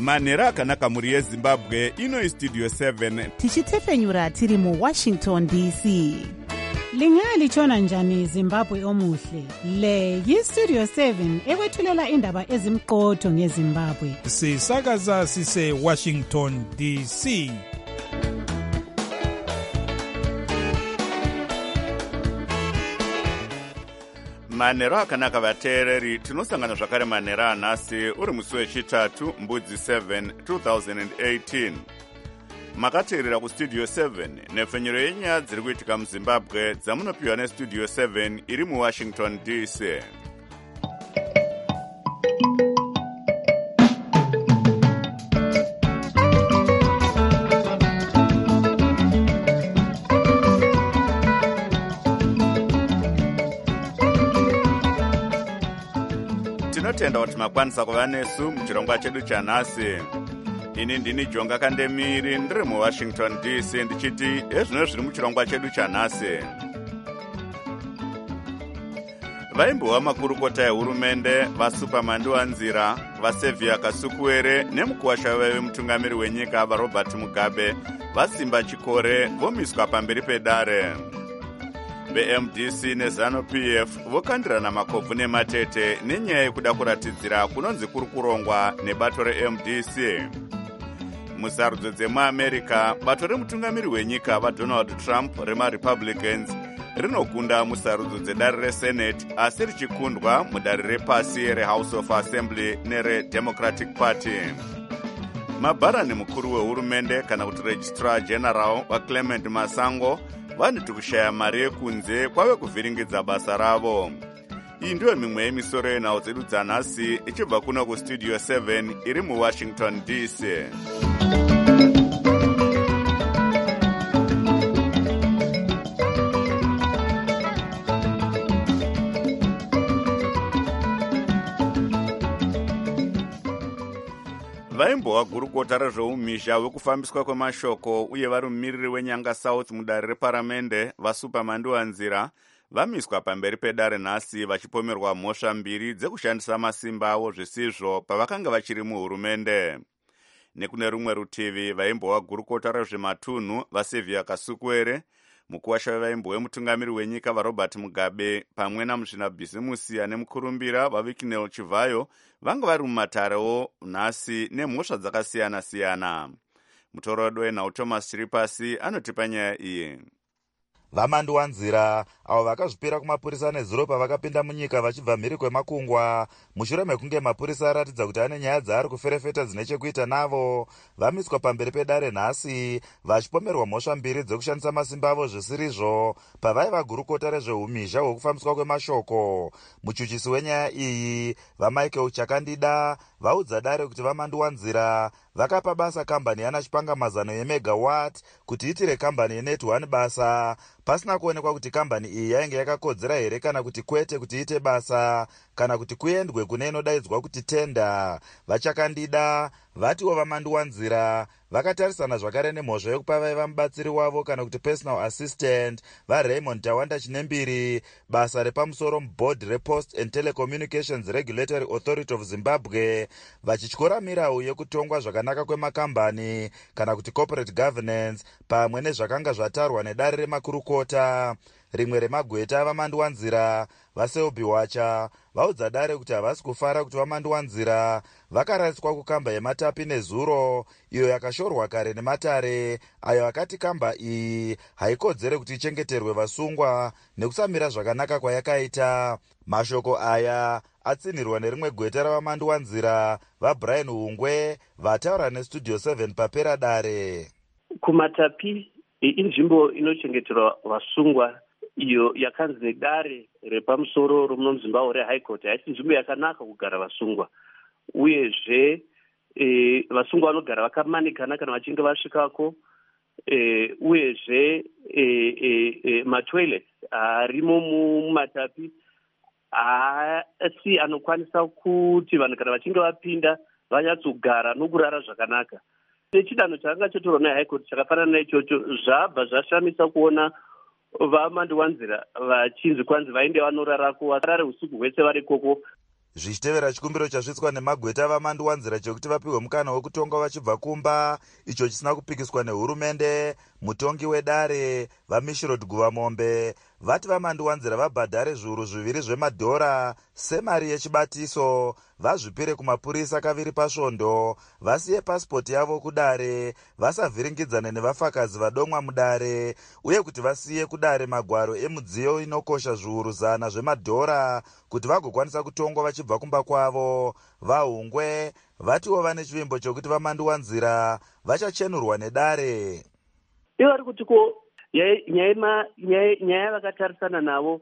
manhero akanaka mhuri yezimbabwe. Ino Studio 7 tichitefenyura tiri muWashington DC. Lingalitshona njani Zimbabwe omuhle? Le yiStudio 7 ekwethulela indaba ezimqotho ngeZimbabwe. Sisakaza sise Washington DC. manhero akanaka vateereri. Tinosangana zvakare manhero anhasi uri musi wechitatu mbudzi 7 2018. Makateerera kuStudio 7 nefenyero yenyaya dziri kuitika muZimbabwe dzamunopiwa neStudio 7 iri muWashington DC. Tinotenda kuti makwanisa kuva nesu muchirongwa chedu chanhasi. Ini ndini Jonga Kandemiri ndiri muWashington DC ndichiti ezvino zviri muchirongwa chedu chanhasi. Vaimbowa makurukota ehurumende, vasupamanduwanzira, vaSevia Kasukuwere nemukuwasha wemutungamiri wenyika vaRobert Mugabe vasimba chikore vomiswa pamberi pedare. VeMDC neZANU-PF vokandirana makobvu nematete nenyaya yekuda kuratidzira kunonzi kuri kurongwa nebato reMDC. Musarudzo dzemuAmerica, bato remutungamiri wenyika vaDonald Trump remaRepublicans rinokunda musarudzo dzedare reSenate asi richikundwa mudare repasi reHouse of Assembly nereDemocratic Party. Mabharani mukuru wehurumende kana kuti Registrar General vaClement Masango vanoti kushaya mari yekunze kwave kuvhiringidza basa ravo. Iyi ndiyo mimwe yemisoro yenhau dzedu dzanhasi ichibva kuno kuStudio 7 iri muWashington DC. Vaimbowa gurukota rezveumisha wekufambiswa kwemashoko uye vari mumiriri weNyanga South mudare reparamende vasupamanduwanzira vamiswa pamberi pedare nhasi vachipomerwa mhosva mbiri dzekushandisa masimba avo zvisizvo pavakanga vachiri muhurumende. Nekune rumwe rutivi vaimbowa gurukota rezvematunhu vaSevia Kasukuwere, mukuwasha wevaimbo wemutungamiri wenyika vaRobert Mugabe pamwe namuzvinabhizimusi ane mukurumbira vaVikinel Chivayo vanga vari mumatarewo nhasi nemhosva dzakasiyana-siyana. Mutorodwe wenhau Thomas Chiripasi anotipa nyaya iyi. Vamanduwanzira avo vakazvipira kumapurisa nezuro pavakapinda munyika vachibva mhiri kwemakungwa mushure mekunge mapurisa aratidza kuti ane nyaya dzaari kuferefeta dzine chekuita navo, vamiswa pamberi pedare nhasi vachipomerwa mhosva mbiri dzekushandisa masimba avo zvisirizvo pavaiva gurukota rezveumisha hwekufambiswa kwemashoko. Muchuchisi wenyaya iyi vaMichael Chakandida vaudza dare kuti vamanduwanzira vakapa basa kambani yanachipanga mazano yemegawatt kuti itire kambani yeNet1 basa pasina kuonekwa kuti kambani iyi yainge yakakodzera here kana kuti kwete kuti ite basa kana kuti kuendwe kune inodaidzwa kuti tenda. VaChakandida vatiwo vamanduwanzira vakatarisana zvakare nemhosva yekupa vaiva mubatsiri wavo kana kuti personal assistant vaRaymond Tawanda Chinembiri basa repamusoro muboard rePost and Telecommunications Regulatory Authority of Zimbabwe, vachityora mirau yekutongwa zvakanaka kwemakambani kana kuti corporate governance pamwe nezvakanga zvatarwa nedare remakurukota. Rimwe remagweta vamanduwanzira vaSelby Wacha vaudza dare kuti havasi kufara kuti vamanduwanzira vakarasiswa kukamba yeMatapi nezuro iyo yakashorwa kare nematare ayo akati kamba iyi haikodzere kuti ichengeterwe vasungwa nekusamira zvakanaka kwayakaita. Mashoko aya atsinirwa nerimwe gweta ravamanduwanzira vaBrian Hungwe vataura neStudio 7 papera dare. kuMatapi inzvimbo inochengeterwa vasungwa iyo yakanzi nedare repamusoro romuno muZimbabwe reHigh Court haisi nzvimbo yakanaka kugara vasungwa, uyezve vasungwa vanogara vakamanikana kana vachinge vasvikako, uyezve matoilets arimo muMatapi asi anokwanisa kuti vanhu kana vachinge vapinda vanyatsogara nokurara zvakanaka. Nechidanho chakanga chatorwa neHigh Court chakafanana naichocho zvabva zvashamisa kuona vamanduwanzira vachinzi kwanzi vainde vanorarako varare usiku hwese vari koko. zvichitevera chikumbiro chasvitswa nemagweta vamanduwanzira chekuti vapiwe mukana wekutonga vachibva kumba, icho chisina kupikiswa nehurumende. Mutongi wedare vaMishirod Guvamombe vati vamanduwanzira vabhadhare zviuru 2 zvemadhora semari yechibatiso, vazvipire kumapurisa kaviri pasvondo, vasiye pasipoti yavo kudare, vasavhiringidzane nevafakazi vadomwa mudare, uye kuti vasiye kudare magwaro emudziyo inokosha zviuru 100 zvemadhora kuti vagokwanisa kutongwa vachibva kumba kwavo. Vahungwe vatiwo vane chivimbo chokuti vamanduwanzira vachachenurwa nedare. Ivo vari kuti ko nyaya vakatarisana navo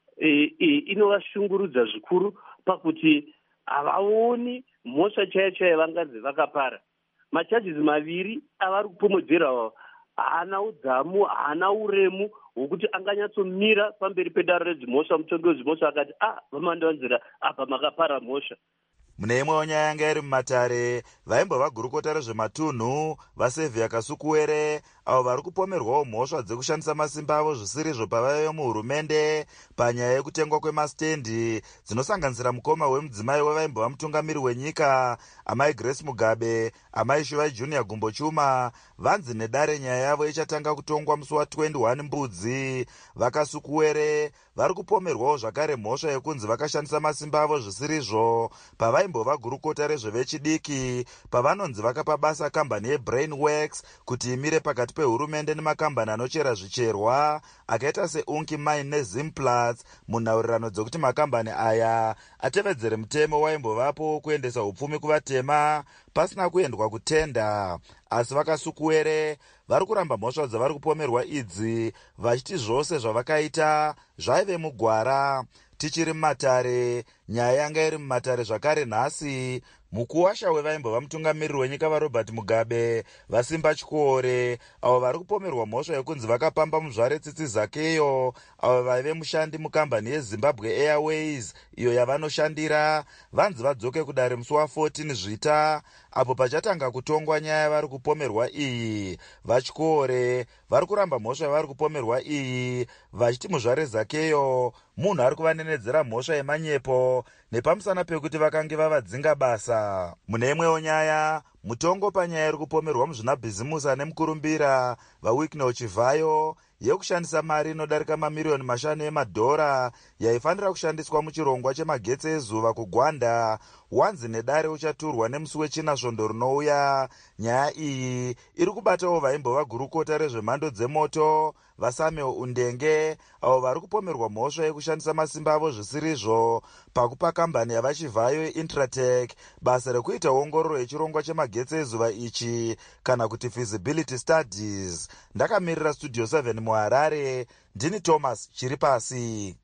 inovashungurudza zvikuru pakuti havaoni mhosva chaiyo vanganzi vakapara. Machajizi maviri avari kupomodzera haana udzamu, haana uremu hwokuti anganyatsomira pamberi pedare redzimhosva. Mutongi wedzimhosva akati vamanduwanzira apa makapara mhosva. Mune imwewo nyaya yanga iri mumatare, vaimbova gurukota rezvematunhu vaSevhia Kasukuwere avo vari kupomerwawo mhosva dzekushandisa masimba avo zvisirizvo pavaive muhurumende panyaya yekutengwa kwemasitendi dzinosanganisira mukoma wemudzimai wevaimbova mutungamiri wenyika amai Grace Mugabe, amai Shuvai Junior Gumbo Chuma. Vanzi nedare nyaya yavo ichatanga kutongwa musi wa21 Mbudzi. VaKasukuwere vari kupomerwawo zvakare mhosva yekunzi vakashandisa masimba avo zvisirizvo pavaimbova gurukota rezvevechidiki, pavanonzi vakapa basa kambani yeBrainworks kuti imire pakati pehurumende nemakambani anochera zvicherwa akaita seUnki Mine neZimplats, munhaurirano dzokuti makambani aya atevedzere mutemo waimbovapo kuendesa upfumi kuvatema pasina kuendwa kutenda. Asi VaKasukuwere vari kuramba mhosva dzavari kupomerwa idzi, vachiti zvose zvavakaita zvaive mugwara. Tichiri mumatare, nyaya yanga iri mumatare zvakare nhasi. Mukuwasha wevaimbova mutungamiriri wenyika vaRobert Mugabe, vaSimba Chikore avo vari kupomerwa mhosva yekunzi vakapamba muzvare Tsitsi Zakeyo avo vaive mushandi mukambani yeZimbabwe Airways iyo yavanoshandira, vanzi vadzoke kudare musi wa14 Zvita apo pachatanga kutongwa nyaya vari kupomerwa iyi. VaChikore vari kuramba mhosva yavari kupomerwa iyi, vachiti muzvare Zakeyo munhu ari kuvanenedzera mhosva yemanyepo nepamusana pekuti vakange vavadzinga basa. Mune imwewo nyaya, mutongo panyaya iri kupomerwa muzvinabhizimusi ane mukurumbira vaWicknell Chivhayo yekushandisa mari inodarika mamiriyoni 5 emadhora yaifanira kushandiswa muchirongwa chemagetsi ezuva kuGwanda. Wanzi nedare uchaturwa nemusi wechina svondo rinouya. Nyaya iyi iri kubatawo vaimbova gurukota rezvemhando dzemoto vaSamuel Undenge avo vari kupomerwa mhosva yekushandisa masimba avo zvisirizvo pakupa kambani yavaChivhayo yeIntratech basa rekuita ongororo yechirongwa chemagetsi ezuva ichi kana kuti feasibility studies. Ndakamirira Studio 7 muHarare, ndini Thomas Chiripasi.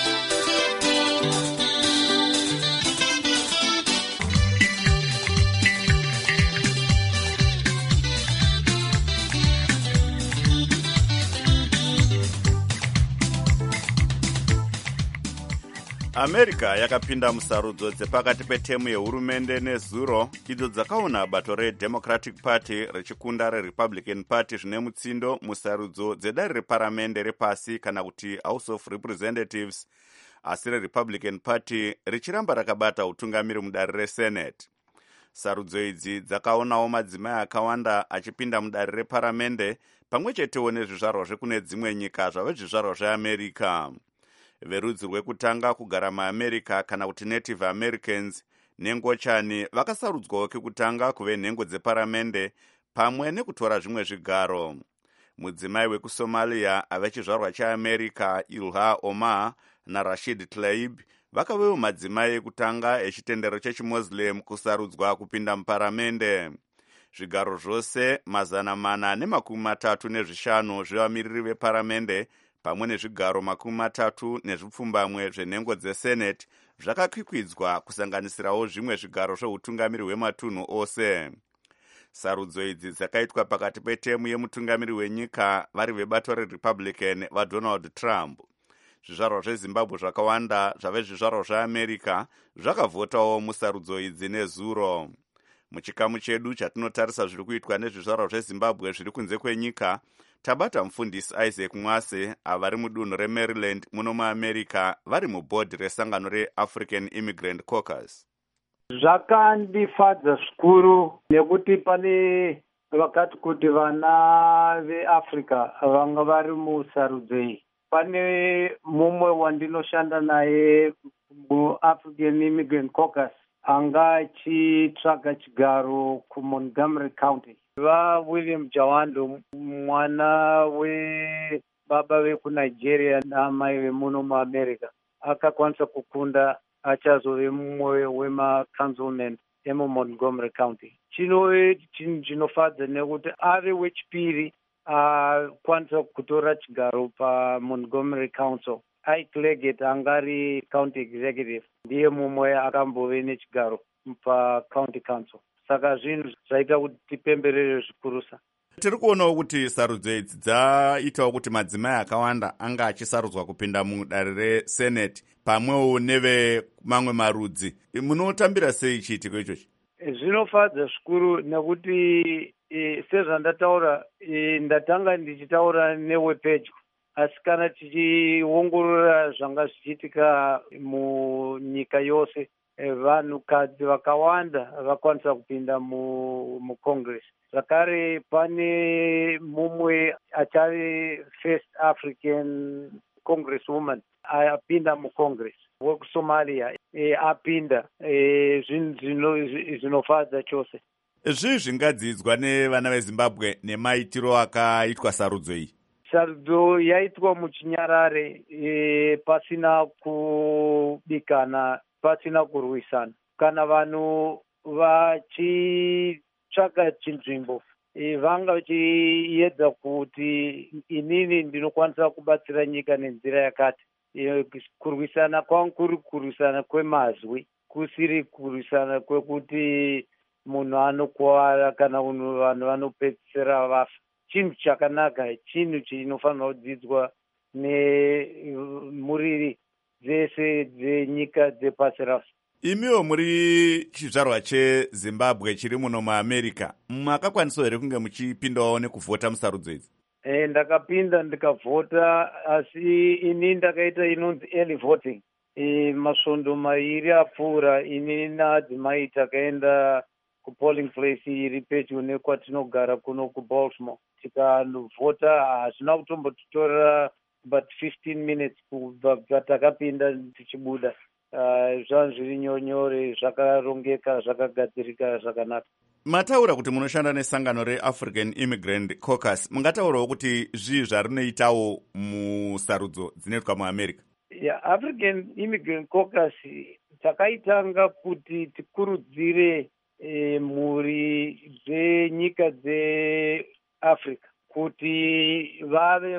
America yakapinda musarudzo dzepakati petemu yehurumende nezuro idzo dzakaona bato reDemocratic Party richikunda reRepublican Party zvine mutsindo musarudzo dzedare reparamende repasi kana kuti House of Representatives, asi reRepublican Party richiramba rakabata utungamiri mudare reSenate. Sarudzo idzi dzakaonawo madzimai akawanda achipinda mudare reparamende pamwe chetewo nezvizvarwa zvekune dzimwe nyika zvave zvizvarwa zveAmerica. Verudzi rwekutanga kugara muAmerica kana kuti Native Americans nengochani vakasarudzwawo kekutanga kuve nhengo dzeparamende pamwe nekutora zvimwe zvigaro. Mudzimai wekuSomalia ave chizvarwa cheAmerica Ilha Omar naRashid Tlaib vakavewo madzimai ekutanga echitendero chechiMuslim kusarudzwa kupinda muparamende. Zvigaro zvose 435 zvevamiriri veparamende pamwe nezvigaro 30 zvenhengo dzeSenate zvakakwikwidza kusanganisirawo zvimwe zvigaro zveutungamiri hwematunhu ose. Sarudzo idzi dzakaitwa pakati petemu yemutungamiri wenyika vari vebato reRepublican vaDonald Trump. Zvizvarwa zveZimbabwe zvakawanda zvave zvizvarwa zveAmerica zvakavhotawo musarudzo idzi nezuro. Muchikamu chedu chatinotarisa zviri kuitwa nezvizvarwa zveZimbabwe zviri kunze kwenyika, tabata mufundisi Isaac Mwase avari mudunhu reMaryland muno muAmerica vari mubhodhi resangano reAfrican Immigrant Caucus. Zvakandifadza zvikuru nekuti pane vakati kuti vana veAfrica vanga vari musarudzo. Pane mumwe wandinoshanda naye muAfrican Immigrant Caucus anga achitsvaga chigaro kuMontgomery County. William Jawando, mwana webaba vekuNigeria naamai vemuno muAmerica, akakwanisa kukunda achazove mumwe wema-councilmen emuMontgomery County. Chinhu chinofadza nekuti ave wechipiri akwanisa kutora chigaro paMontgomery Council. Ike Leggett angari county executive ndiye mumwe akambove nechigaro pacounty council. Saka zvinhu zvaita kuti tipemberere zvikurusa. Tiri kuonawo kuti sarudzo idzi dzaitawo kuti madzimai akawanda anga achisarudzwa kupinda mudare resenate pamwewo neve mamwe marudzi. Munotambira sei chiitiko ichochi? Zvinofadza zvikuru nekuti sezvandataura ndatanga ndichitaura newepedyo, asi kana tichiongorora zvanga zvichiitika munyika yose, vanhukadzi vakawanda vakwanisa kupinda muCongress. Zvakare pane mumwe achave first African congresswoman apinda muCongress wekuSomalia, apinda. Zvinofadza chose. Zvii zvingadzidzwa nevana veZimbabwe nemaitiro akaitwa sarudzo iyi? Sarudzo yaitwa muchinyarare, pasina kubikana, pasina kurwisana. Kana vanhu vachitsvaga chinzvimbo, vanga vachiedza kuti inini ndinokwanisa kubatsira nyika nenzira yakati. Kurwisana kwangu kuri kurwisana kwemazwi, kusiri kurwisana kwekuti munhu anokuwara kana vanhu vanopedzisira vafa. Chinhu chakanaka, chinhu chinofanirwa kudzidzwa nemuriri dzese dzenyika dzepasi rose. Imiwo muri chizvarwa cheZimbabwe chiri muno muAmerica, makakwanisawo here kunge muchipindawo nekuvhota musarudzo idzi? Ndakapinda ndikavhota, asi ini ndakaita inonzi early voting. Masvondo mairi apfuura, ini naadzimai takaenda kupolling place iri pedyo nekwatinogara kuno kuBaltimore. Tikanovhota hazvina kutombotitorera but 15 minutes kubva takapinda tichibuda. Zvangu zviri nyore, zvakarongeka, zvakagadzirika zvakanaka. Mataura kuti munoshanda nesangano reAfrican Immigrant Caucus, mungataurawo kuti zvii zvarinoitawo musarudzo dzinoitwa muAmerica? African Immigrant Caucus takaitanga kuti tikurudzire mhuri dzenyika dzeAfrica kuti vave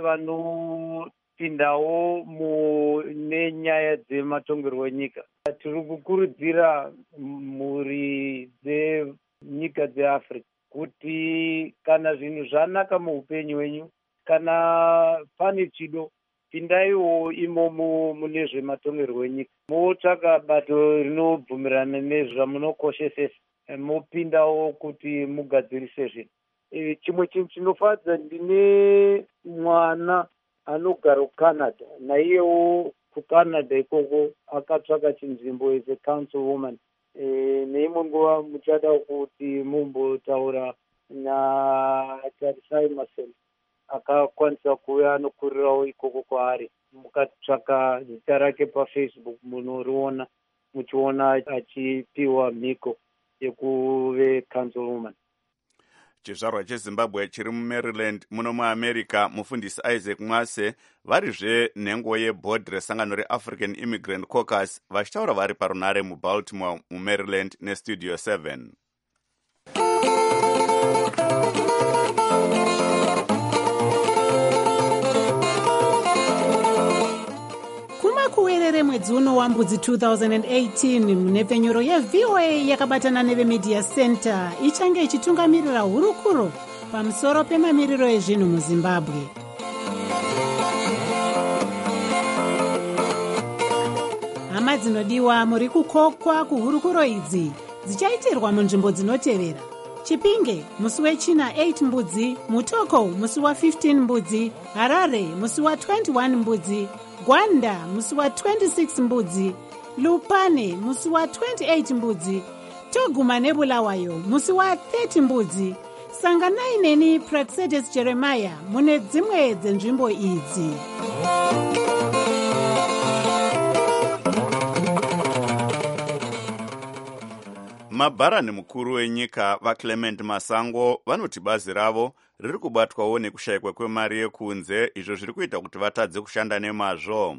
vanopindawo nenyaya dzematongerwo enyika. Tiri kukurudzira mhuri dzenyika dzeAfrica kuti kana zvinhu zvanaka muupenyu hwenyu, kana pane chido, pindaiwo imomo mune zvematongerwo enyika. Motsvaka bato rinobvumirana nezvamunokoshesesa, mopindawo kuti mugadzirise zvinhu. Chimwe chinhu chinofadza, ndine mwana anogara kuCanada, naiyewo kuCanada ikoko akatsvaka chinzvimbo as a councilwoman. Neimwe nguva muchada kuti mumbotaura naTarisai Maseni, akakwanisa kuuya anokurirawo ikoko kwaari. Mukatsvaka zita rake paFacebook munoriona, muchiona achipiwa mhiko yekuve councilwoman. Chizvarwa cheZimbabwe chiri muMaryland muno muAmerica, mufundisi Isaac Mwase varizve nhengo yebhodhi resangano reAfrican Immigrant Caucus vachitaura vari parunare muBaltimore muMaryland neStudio 7. kuwerere mwedzi uno wambudzi 2018 munepfenyuro yeVOA yakabatana nevemedia center ichange ichitungamirira hurukuro pamusoro pemamiriro ezvinhu muZimbabwe. Hama dzinodiwa, muri kukokwa kuhurukuro idzi dzichaitirwa munzvimbo dzinotevera. Chipinge musi wechina 8 mbudzi, Mutoko musi wa 15 mbudzi, Harare musi wa 21 mbudzi, Gwanda musi wa 26 mbudzi, Lupane musi wa 28 mbudzi, Toguma neBulawayo musi wa 30 mbudzi. Sanganai neni Praxedes Jeremiah mune dzimwe dzenzvimbo idzi. Mabharani mukuru wenyika vaClement Masango vanoti bazi ravo riri kubatwawo nekushayikwa kwemari yekunze, izvo zviri kuita kuti vatadze kushanda nemazvo.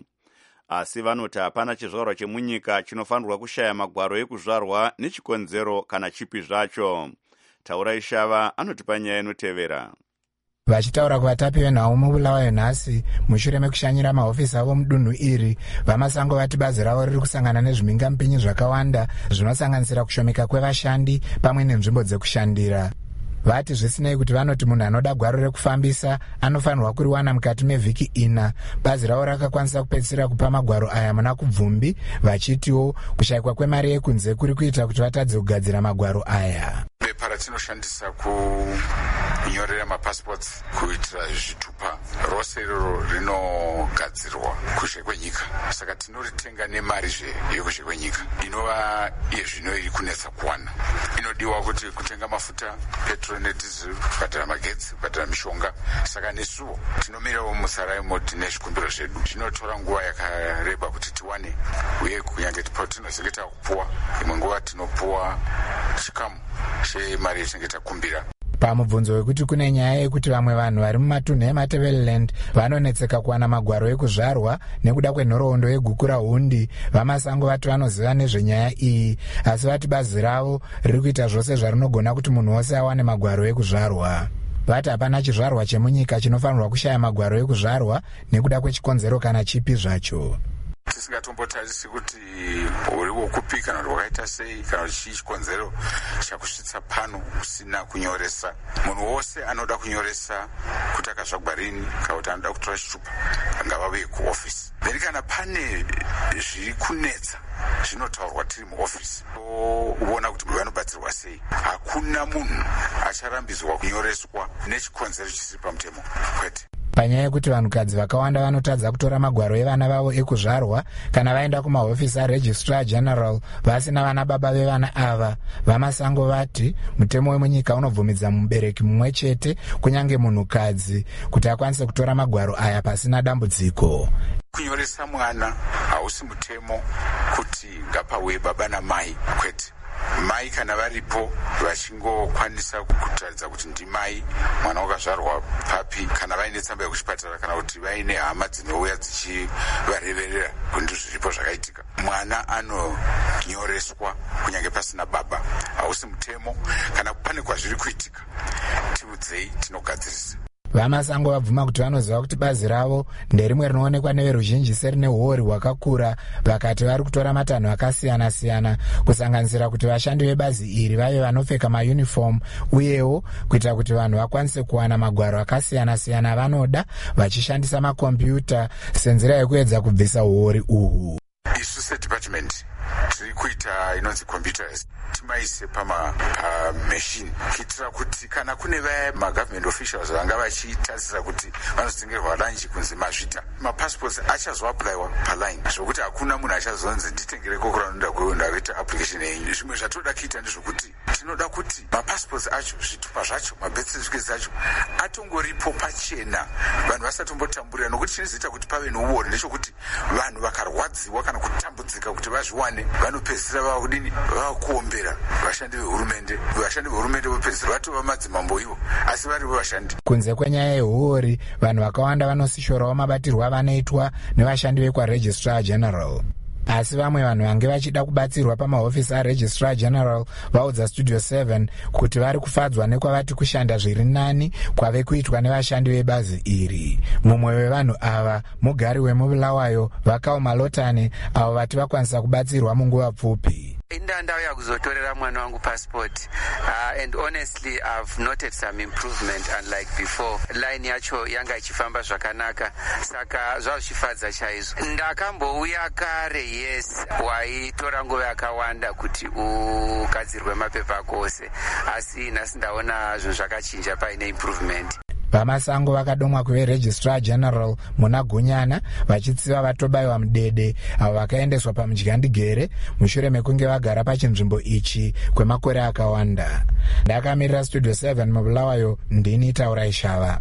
Asi vanoti hapana chizvarwa chemunyika chinofanirwa kushaya magwaro ekuzvarwa nechikonzero kana chipi zvacho. Taura Ishava anotipa nyaya inotevera. Vachitaura kuvatapi venhau muBulawayo nhasi mushure mekushanyira mahofisi avo mudunhu iri, vaMasango vati bazi ravo riri kusangana nezvimingampinyi zvakawanda zvinosanganisira kushomeka kwevashandi pamwe nenzvimbo dzekushandira. Vati zvisinei kuti vanoti munhu anoda gwaro rekufambisa anofanirwa kuriwana mukati mevhiki 4. Bazi ravo rakakwanisa kupedzisira kupa magwaro aya muna kubvumbi, vachitiwo kushayikwa kwemari yekunze kuri kuita kuti vatadze kugadzira magwaro aya. Bepa ratinoshandisa kunyorera mapasipots kuitira zvitupa rose iroro rinogadzirwa kushe kwenyika, saka tinoritenga nemarizve yekushe kwenyika inova yezvino iri kunetsa kuwana. Inodiwa kuti kutenga mafuta, petrol nedhizeli, kubhadhara magetsi, kubhadhara mishonga, saka nesuwo tinomirawo musaraimo tine zvikumbiro zvedu. Zvinotora nguva yakareba kuti tiwane, uye kunyange patinozenge takupuwa imwe nguva tinopuwa chikamu chemari yetinenge takumbira. Pamubvunzo wekuti kune nyaya yekuti vamwe vanhu vari mumatunhu eMatabeleland vanonetseka kuwana magwaro ekuzvarwa nekuda kwenhoroondo yeguku rahundi, vaMasango vati vanoziva nezvenyaya iyi, asi vati bazi ravo riri kuita zvose zvarinogona kuti munhu wose awane magwaro ekuzvarwa. Vati hapana chizvarwa chemunyika chinofanirwa kushaya magwaro ekuzvarwa nekuda kwechikonzero kana chipi zvacho. Tisingatombotarisi kuti uri wokupi kana kuti wakaita sei kana kuti chii chikonzero chakusvitsa pano usina kunyoresa. Munhu wose anoda kunyoresa kuti akazvagwa rini kana kuti anoda kutora chitupa ngavave kuofisi. Then kana pane zviri kunetsa zvinotaurwa tiri muofisi, toona kuti vanobatsirwa sei. Hakuna munhu acharambidzwa kunyoreswa nechikonzero chisiri pamutemo, kwete. Panyaya yekuti vanhukadzi vakawanda vanotadza kutora magwaro evana vavo ekuzvarwa kana vaenda kumahofisi aRegistrar General vasina vana baba vevana ava, vaMasango vati mutemo wemunyika unobvumidza mubereki mumwe chete kunyange munhukadzi kuti akwanise kutora magwaro aya pasina dambudziko. Kunyoresa mwana hausi mutemo kuti ngapauye baba namai, kwete. Mai kana varipo vachingokwanisa kutaridza kuti ndimai mwana wakazvarwa papi, kana vaine tsamba yekuchipatara kana kuti vaine hama dzinouya dzichivareverera kuti zviripo zvakaitika, mwana anonyoreswa kunyange pasina baba. Hausi mutemo. Kana pane kwazviri kuitika tiudzei, tinogadzirisa. VaMasango vabvuma kuti vanoziva kuti bazi ravo nderimwe rinoonekwa neveruzhinji serine uori hwakakura, vakati vari kutora matanho akasiyana-siyana kusanganisira kuti vashandi vebazi iri vave vanopfeka mayunifomu, uyewo kuita kuti vanhu vakwanise kuwana magwaro akasiyana-siyana vanoda vachishandisa makombiyuta senzira yekuedza kubvisa uori uhwu. Isu sedepartment tiri kuita inonzi computers timaise pamameshini kuitira kuti kana kune vaya magovernment officials vanga vachitarisira kuti vanotengerwa lanji kunzi mazvita, mapassports achazoapplywa paline, zvokuti hakuna munhu achazonzi nditengere kokura noda kuenda kuita application yenyu. Zvimwe zvatoda kuita ndezvokuti tinoda kuti mapassports acho, zvitupa zvacho, mabirth certificates acho atongoripo pachena, vanhu vasatombotamburira, nokuti chinozoita kuti pave nouori ndechekuti vanhu vakarwadziwa kana kutambudzika kuti vazviwane vanopedzisira vakudini, vakuombera vashandi vehurumende. Vashandi vehurumende vopedzisira vatova madzimambo ivo, asi varivo vashandi. Kunze kwenyaya yehuori, vanhu vakawanda vanosishorawo mabatirwo avanoitwa nevashandi vekwaRegistrar General. Asi vamwe vanhu vange vachida kubatsirwa pamahofisi aRegistrar General vaudza Studio 7 kuti vari kufadzwa nekwavati kushanda zviri nani kwave kuitwa nevashandi vebazi iri. Mumwe wevanhu ava mugari wemuBulawayo Vakaoma Lotane, avo vati vakwanisa kubatsirwa munguva pfupi. Ndandauya kuzotorera mwana wangu passport and honestly I've noted some improvement unlike before. Line yacho yanga ichifamba zvakanaka saka zvazvifadza chaizvo. Ndakambouya kare yes waitora nguva yakawanda kuti ugadzirwe mapepa ako ose asi nhasi ndaona zvinhu zvakachinja paine improvement. Vamasango vakadomwa kuveregistrar general muna Gunyana vachitsiva vatobayiwa mudede avo vakaendeswa pamudyandigere mushure mekunge vagara pachinzvimbo ichi kwemakore akawanda. Ndakamirira studio 7 mubulawayo ndini Taurai Shava.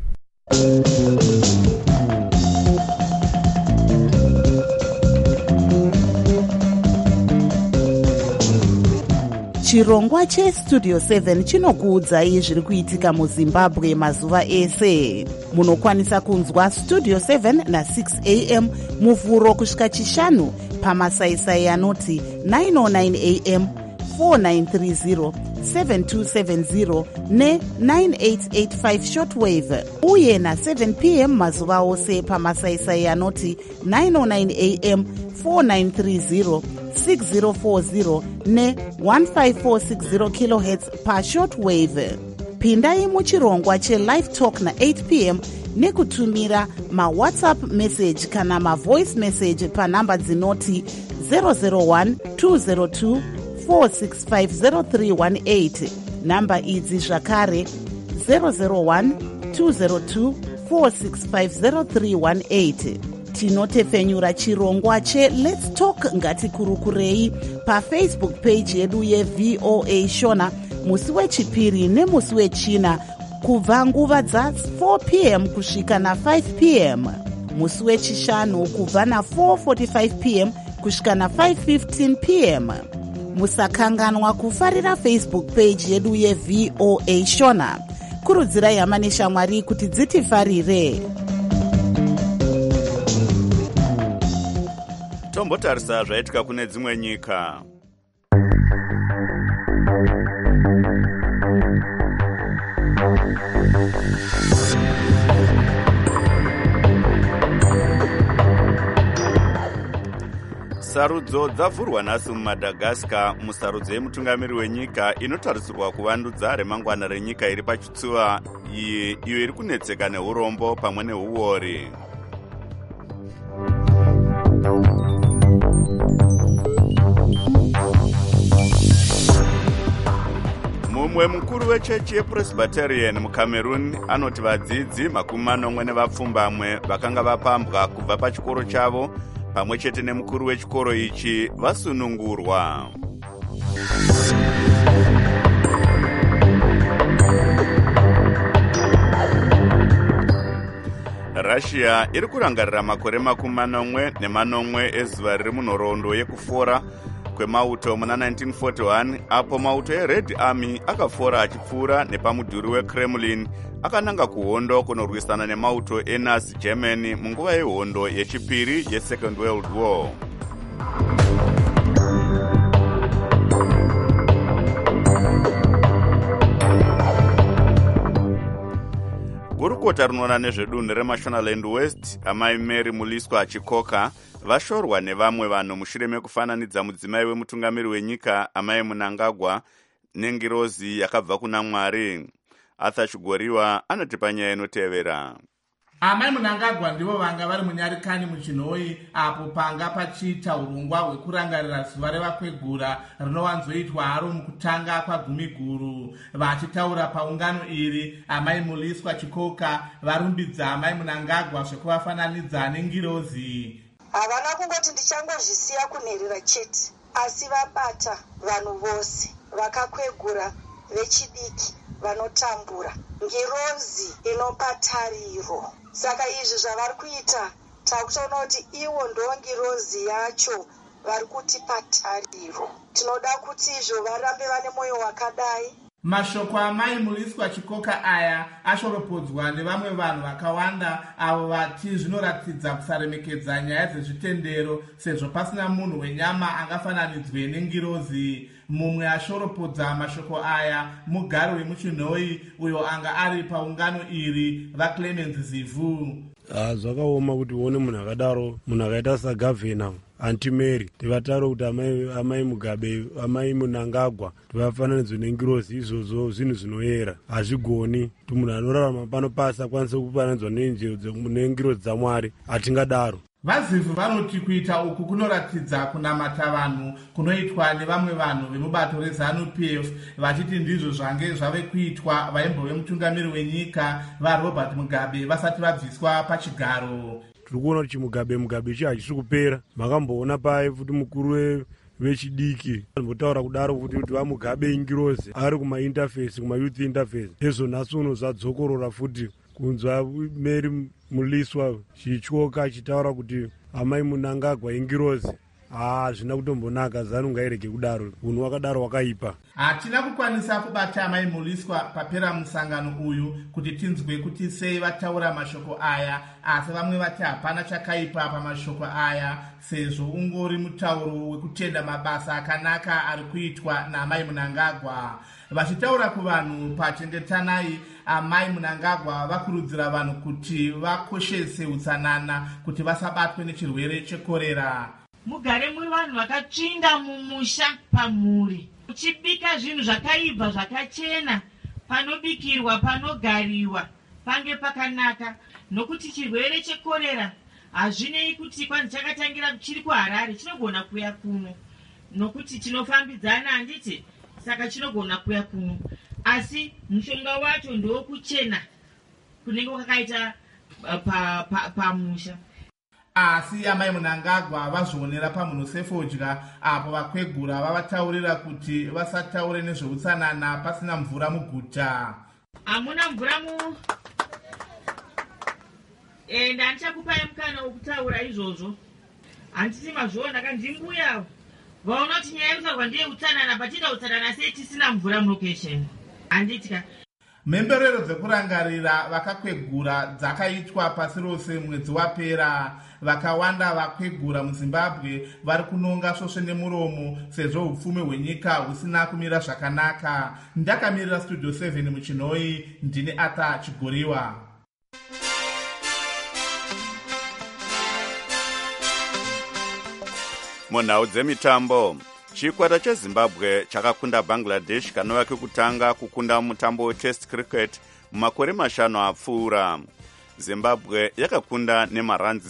Chirongwa chestudio 7 chinokuudzai zviri kuitika muZimbabwe mazuva ese. Munokwanisa kunzwa studio 7 na 6 am muvhuro kusvika chishanu pamasaisai anoti 909 am, 4930, 7270 ne9885 shortwave uye na7 pm mazuva ose pamasaisai anoti 909 am, 4930, 6040 ne1546 kHz pashortwave. Pindai muchirongwa chelive talk na8 pm nekutumira mawhatsapp message kana mavoice message panhamba dzinoti 001 202 4650318. Namba idzi zvakare 001 202 4650318. Tinotepfenyura chirongwa cheLet's Talk ngatikurukurei pafacebook page yedu yeVOA Shona musi wechipiri nemusi wechina kubva nguva dza4 pm kusvika na5 pm, musi wechishanu kubva na4:45 pm kusvika na5:15 pm. Musakanganwa kufarira Facebook page yedu yeVOA Shona. Kurudzirai hama neshamwari kuti dzitifarire. Tombotarisa zvaitika kune dzimwe nyika. Sarudzo dzavhurwa nhasi muMadagascar musarudzo yemutungamiri wenyika inotarisirwa kuvandudza remangwana renyika iri pachitsuva iyo iri kunetseka neurombo pamwe neuori. Mumwe mukuru wechechi yePresbyterian muCameroon anoti vadzidzi 40 nevapfumbamwe vakanga vapambwa kubva pachikoro chavo pamwe chete nemukuru wechikoro ichi vasunungurwa. Russia iri kurangarira makore 40 ezuva riri munhoroondo yekufora kwemauto muna 1941 apo mauto eRed Army akafora achipfuura nepamudhuri weKremlin akananga kuhondo kunorwisana nemauto eNazi Germany munguva yehondo yechipiri yeSecond World War. Gurukota rinoona nezvedunhu reMashonaland West amai Mary Muliswa Chikoka vashorwa nevamwe vanhu mushure mekufananidza mudzimai wemutungamiri wenyika amai Mnangagwa nengirozi yakabva kuna Mwari. Arthur Chigoriwa anoti panyaya inotevera. Amai Mnangagwa ndivo vanga vari munyarikani muchinhoi apo panga pachiita urongwa hwekurangarira zuva revakwegura rinowanzoitwa haro mukutanga kwaGumiguru. Vachitaura paungano iri, amai Muliswa Chikoka varumbidza amai Mnangagwa zvekuvafananidza nengirozi. Havana kungoti ndichangozvisiya kunherera chete, asi vabata vanhu vose, vakakwegura, vechidiki, vanotambura, ngirozi inopa tariro. Saka izvi zvavari kuita, takutoona kuti iwo ndo ngirozi yacho vari kutipa tariro. Tinoda kuti izvo varambe vane mwoyo wakadai. Mashoko amai Muliswa Chikoka aya ashoropodzwa nevamwe vanhu vakawanda avo vati zvinoratidza kusaremekedza nyaya dzezvitendero sezvo pasina munhu wenyama angafananidzwe nengirozi. Mumwe ashoropodza mashoko aya mugari wemuchinhoi uyo anga ari paungano iri vaClemens Zivu. zvakaoma kuti uone munhu akadaro, munhu akaita sagavhena antimary tivataure kuti amai Mugabe, amai Mnangagwa tivafananidzwe nengirozi. Izvozvo zvinhu zvinoyera, hazvigoni kuti munhu anorarama pano pasi akwanise kufananidzwa nengirozi dzaMwari. Hatingadaro. Vazivhu vanoti kuita uku kunoratidza kunamata vanhu kunoitwa nevamwe vanhu vemubato reZANU-PF, vachiti ndizvo zvange zvave kuitwa vaimbove mutungamiri wenyika vaRobert Mugabe vasati vabviswa pachigaro. Tiri kuona kuti Mugabe ichi hachisi kupera. Makamboona paye futi mukuru vechidiki anotaura kudaro kuti vaMugabe ingirozi ari kumainterface, kumayouth interface. Izvo nhasi uno zvadzokorora futi kunzwa Mary Muliswa chichwoka achitaura kuti amai Mnangagwa ingirozi. Zvina kutombonaka. ZANU ngairege kudaro, unhu wakadaro wakaipa. Hatina kukwanisa kubata amai Muliswa papera musangano uyu kuti tinzwe kuti sei vataura mashoko aya, asi vamwe vati hapana chakaipa pamashoko aya sezvo ungori mutauro wekutenda mabasa akanaka ari kuitwa naamai Mnangagwa. Vachitaura kuvanhu pachengetanai, amai Mnangagwa vakurudzira vanhu kuti vakoshese utsanana kuti vasabatwe nechirwere chekorera. Mugare muri vanhu vakatsvinda mumusha pamhuri, uchibika zvinhu zvakaibva zvakachena, panobikirwa, panogariwa pange pakanaka, nokuti chirwere chekorera hazvinei kuti kwanzi chakatangira chiri kuHarare, chinogona kuya kuno nokuti tinofambidzana, handiti? Saka chinogona kuya kuno, asi mushonga wacho ndokuchena kunenge kwakaita pamusha. Asi amai Mnangagwa vazvionera pamunhu sefodya apo vakwegura vavataurira kuti vasataure nezveutsanana pasina mvura muguta. Hamuna mvura handichakupai mukana wokutaura izvozvo. Handiti mazviona kandimbuya vaona kuti nyaya yekutaurwa ndeye utsanana, patida utsanana sei tisina mvura mulocation, handitika. Mhemberero dzekurangarira vakakwegura dzakaitwa pasi rose mwedzi wapera. Vakawanda vakwegura muZimbabwe vari kunonga svosve nemuromo sezvo upfumi hwenyika husina kumira zvakanaka. Ndakamirira Studio 7 muChinoi, ndine Arthur Chigoriwa. Munhau dzemitambo, chikwata cheZimbabwe chakakunda Bangladesh kanova kekutanga kukunda mutambo wetest cricket mumakore 5 apfuura. Zimbabwe yakakunda nemaranzi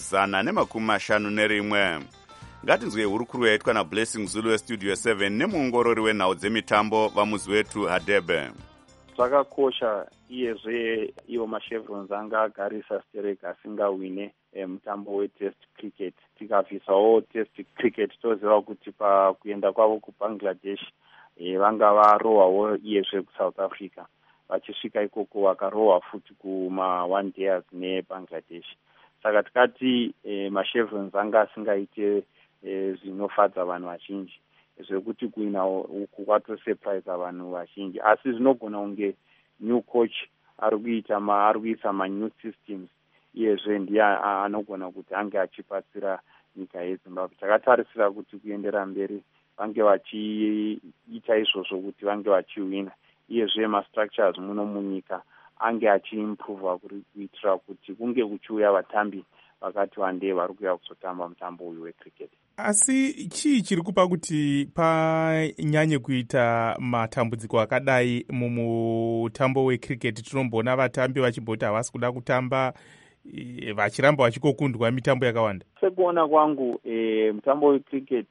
151. Ngatinzwe hurukuru yaitwa naBlessing Zulu weStudio 7 nemuongorori wenhau dzemitambo vamuzi wetu Hadebe. Zvakakosha iyezve iwo machevrons anga agarisa stereka asingawine mutambo wetest cricket. Tikabvisawo test cricket toziva kuti pakuenda kwavo kuBangladesh vanga varohwawo iyezve kuSouth Africa. Vachisvika ikoko vakarohwa futi kuma-1 days neBangladesh. Saka tikati machevrons anga asingaite zvinofadza vanhu vazhinji, zvekuti kuina uku kwatosurprise vanhu vazhinji, asi zvinogona kunge new coach ari kuisa ma-new systems, iyezve ndiye anogona kuti ange achipatsira nyika yeZimbabwe. Takatarisira kuti kuendera mberi vange vachiita izvozvo kuti vange vachiwina, iyezve ma-structures muno munyika ange achiimprova kuitira kuti kunge kuchiuya vatambi vakati wandei vari kuuya kuzotamba mutambo uyu wecricket. Asi chii chiri kupa kuti panyanye kuita matambudziko akadai mumutambo wecricket? Tinomboona vatambi vachimboti havasi kuda kutamba, vachiramba vachikokundwa mitambo yakawanda. Sekuona kwangu mutambo wecricket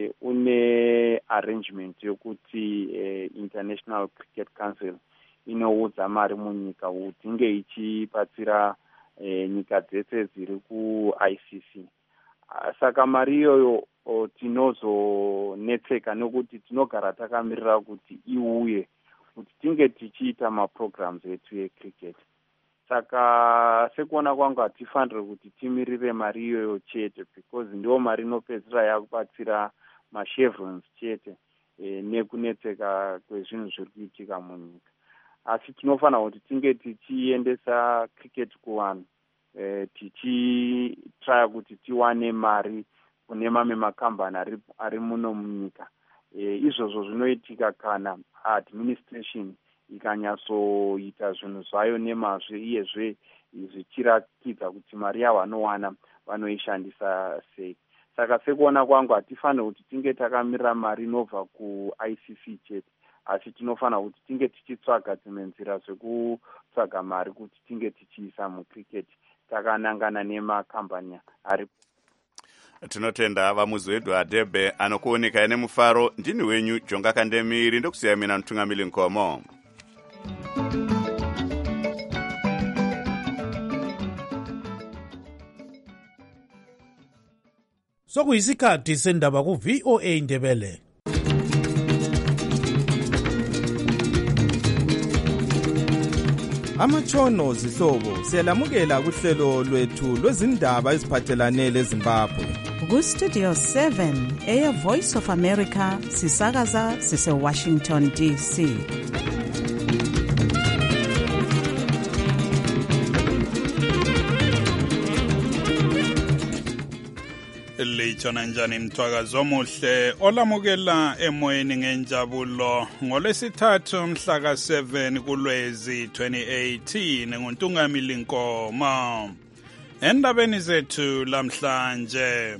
une arrangement yokuti International Cricket Council inoudza mari munyika kuti inge ichipatsira nyika dzese dziri kuICC. Saka mari iyoyo tinozonetseka nekuti tinogara takamirira kuti iuye kuti tinge tichiita maprograms etu ecricket. Saka sekuona kwangu hatifanire kuti timirire mari iyoyo chete, because ndiwo mari inopedzisira yakubatsira machevrons chete nekunetseka kwezvinhu zviri kuitika munyika. Asi tinofanira kuti tinge tichiendesa cricket kuvanhu, tichitraya kuti tiwane mari kune mamwe makambani ari muno munyika. Izvozvo zvinoitika kana administration ikanyatsoita zvinhu zvayo nemazvo, iyezve zvichirakidza kuti mari yavanowana vanoishandisa sei. Saka sekuona kwangu hatifaniri kuti tinge takamirira mari inobva ku-ICC chete, asi tinofanira kuti tinge tichitsvaga dzimwe nzira zvekutsvaga mari kuti tinge tichiisa mucricket takanangana nemakambani aripo. Tinotenda vamuzi wedu aDhebhe anokuoneka nemufaro. Ndini wenyu Jonga Kandemiri, ndokusiya mina Mtungamili Nkomo. Sokuyisikhathi sendaba ku-VOA Ndebele. Amatshono zihlobo siyalamukela kuhlelo lwethu lwezindaba eziphathelane leZimbabwe. Ku-Studio 7 Air Voice of America sisakaza sise-Washington DC. Litshona njani mthwakazi omuhle olamukela emoyeni ngenjabulo ngolwesithathu mhla ka-7 kuLwezi 2018 nguNtungamili Nkomo. Endabeni zethu lamhlanje,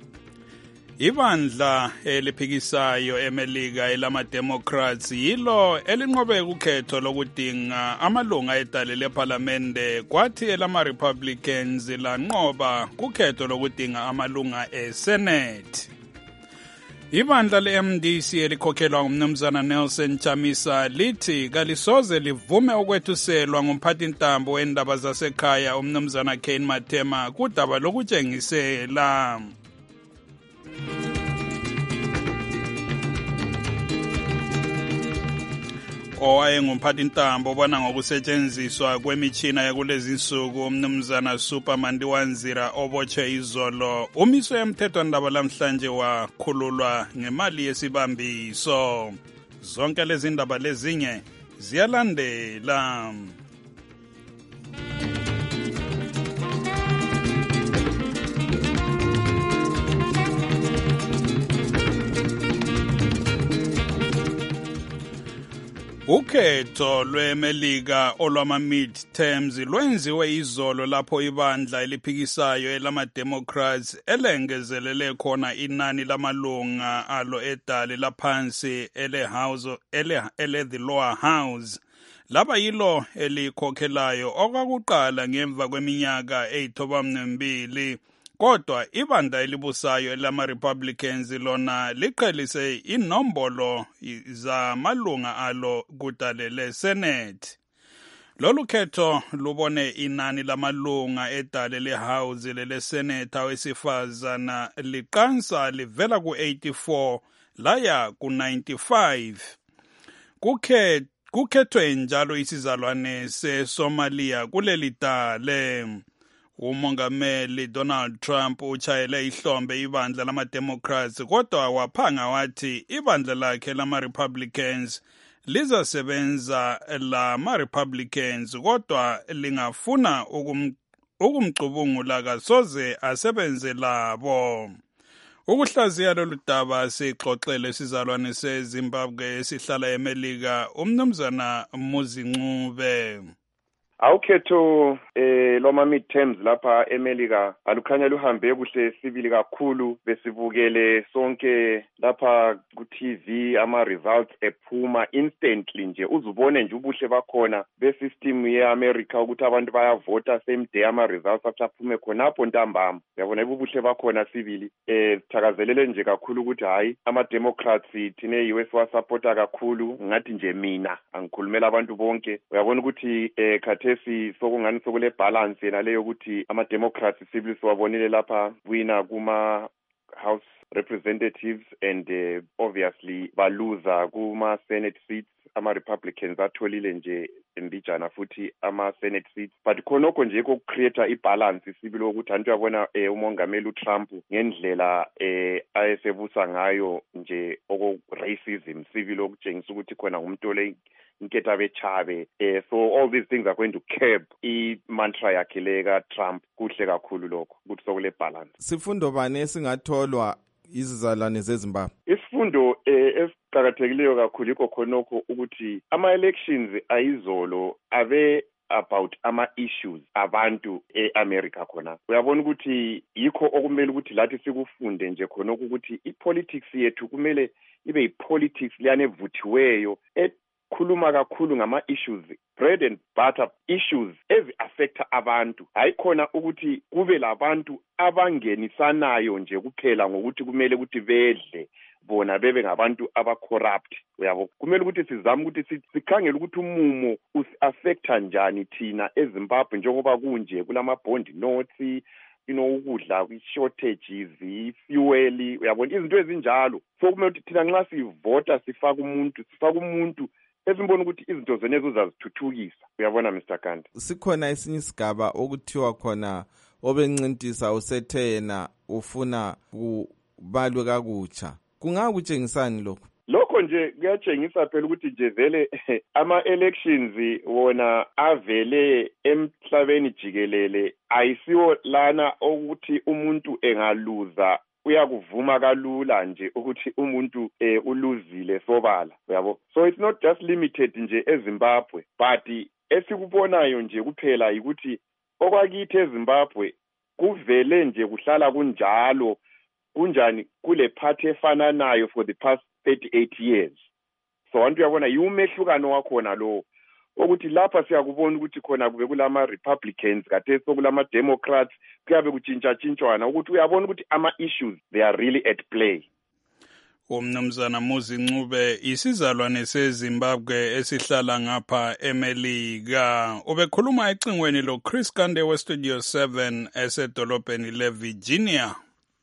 ibandla eliphikisayo eMelika elama-Democrats yilo elinqobe ukhetho lokudinga amalunga edale lephalamende, kwathi elama-Republicans lanqoba kukhetho lokudinga amalunga eSenate. Ibandla le-MDC elikhokhelwa ngumnumzana Nelson Chamisa lithi kalisoze livume ukwethuselwa ngumphathintambo wendaba zasekhaya umnumzana Kane Mathema kudaba lokutshengisela. Owayengumphathintambo bona ngokusetshenziswa kwemitshina yakulezi nsuku umnumzana Superman Ndiwanzira obotshwe izolo umiswe emthethwandaba lamhlanje wakhululwa ngemali yesibambiso. Zonke lezi ndaba lezinye ziyalandela. Ukhetho lweMelika olwama-midterms lwenziwe izolo lapho ibandla eliphikisayo elama-Democrats elengezelele khona inani lamalunga alo edale laphansi ele-the lower house. Laba yilo elikhokhelayo okwakuqala ngemva kweminyaka 82. Kodwa ibandla elibusayo elama-Republicans lona liqhelise inombolo zamalunga alo kudale le-Senate. Lolu khetho lubone inani lamalunga edale le-House lele-Senate awesifazana liqansa livela ku-84 laya ku-95. Kukhethwe njalo isizalwane seSomalia kuleli dale. Umongameli Donald Trump uchayele ihlombe ibandla lama-Democrats kodwa waphanga wathi ibandla lakhe lama-Republicans lizasebenza lama-Republicans kodwa lingafuna ukumcubungula kasoze asebenze labo. Ukuhlaziya lolu daba sixoxele isizalwane seZimbabwe esihlala eMelika umnumzana Muzincube. Awukhetho loma midterms lapha eMelika alukhanya luhambe kuhle sibili kakhulu. Besibukele sonke lapha ku TV ama results ephuma instantly nje, uzubone nje ubuhle bakhona besystem yeAmerica ukuthi abantu bayavota same day ama results aphume khonapho ntambama. Uyabona ubuhle bakhona sibili. Sithakazelele nje kakhulu ukuthi hayi ama Democrats thine US wasupporta kakhulu. Ngathi nje mina angikhulumela abantu bonke. Uyabona ukuthi khathesi sokungani sokule balance yena leyo ukuthi ama Democrats sibili siwabonile lapha wina kuma House Representatives and obviously baluza kuma Senate seats. Ama Republicans atholile nje mbijana futhi ama Senate seats, but khonokho nje kokucreate ibalance sibili ukuthi antu yabona umongameli uTrump ngendlela ayesebusa ngayo nje oko racism sibili okutshengisa ukuthi khona ngumuntu ole inketha bechabe. So all these things are going to curb i-mantra yakhe leka Trump. Kuhle kakhulu lokho ukuthi sokule balance. Sifundo bani esingatholwa izizalwane zeZimbabwe? Isifundo esiqhakathekileyo kakhulu ikho khonokho ukuthi ama elections ayizolo abe about ama-issues abantu e-America khona. Uyabona ukuthi yikho okumele ukuthi lathi sikufunde nje khona ukuthi i-politics yethu kumele ibe yi-politics liyane evuthiweyo khuluma kakhulu ngama-issues, bread and butter issues ezi-affecta abantu. Hayikhona ukuthi kube labantu abangenisanayo nje kuphela ngokuthi kumele ukuthi bedle bona bebe ngabantu aba-corrupt. Uyabo, kumele ukuthi sizame ukuthi sikhangele ukuthi umumo usi-affecta njani thina eZimbabwe njengoba kunje kulama-bond notes, ukudla, i-shortages, i-fuel, uyabona izinto ezinjalo. So kumele ukuthi thina nxa sivota sifaka umuntu esimbona ukuthi izinto zenezo uzazithuthukisa. Uyabona Mr. Kanti, sikhona esinye isigaba okuthiwa khona obencintisa usethe yena ufuna kubalwe kakutsha. Kungakutshengisani lokho? Lokho nje kuyatshengisa phela ukuthi nje vele ama-elections wona avele emhlabeni jikelele ayisiwo lana ukuthi umuntu engaluza uyakuvuma kalula nje ukuthi umuntu uluzile sobala. Uyabo, so it's not just limited nje eZimbabwe, but esikubonayo nje kuphela ukuthi okwakithi eZimbabwe kuvele nje kuhlala kunjalo kunjani kule party efananayo for the past 38 years. So abantu uyabona yiumehlukano wakhona lo ukuthi lapha siyakubona ukuthi khona kube kulama-Republicans kade sokulama-Democrats kuyabe kutshintsha-tshintshwana ukuthi uyabona ukuthi ama-issues they are really at play. Umnumzana Muzi Ncube, isizalwane seZimbabwe esihlala ngapha eMelika, ubekhuluma ecingweni lo Chris Kande weStudio 7 esedolobheni leVirginia.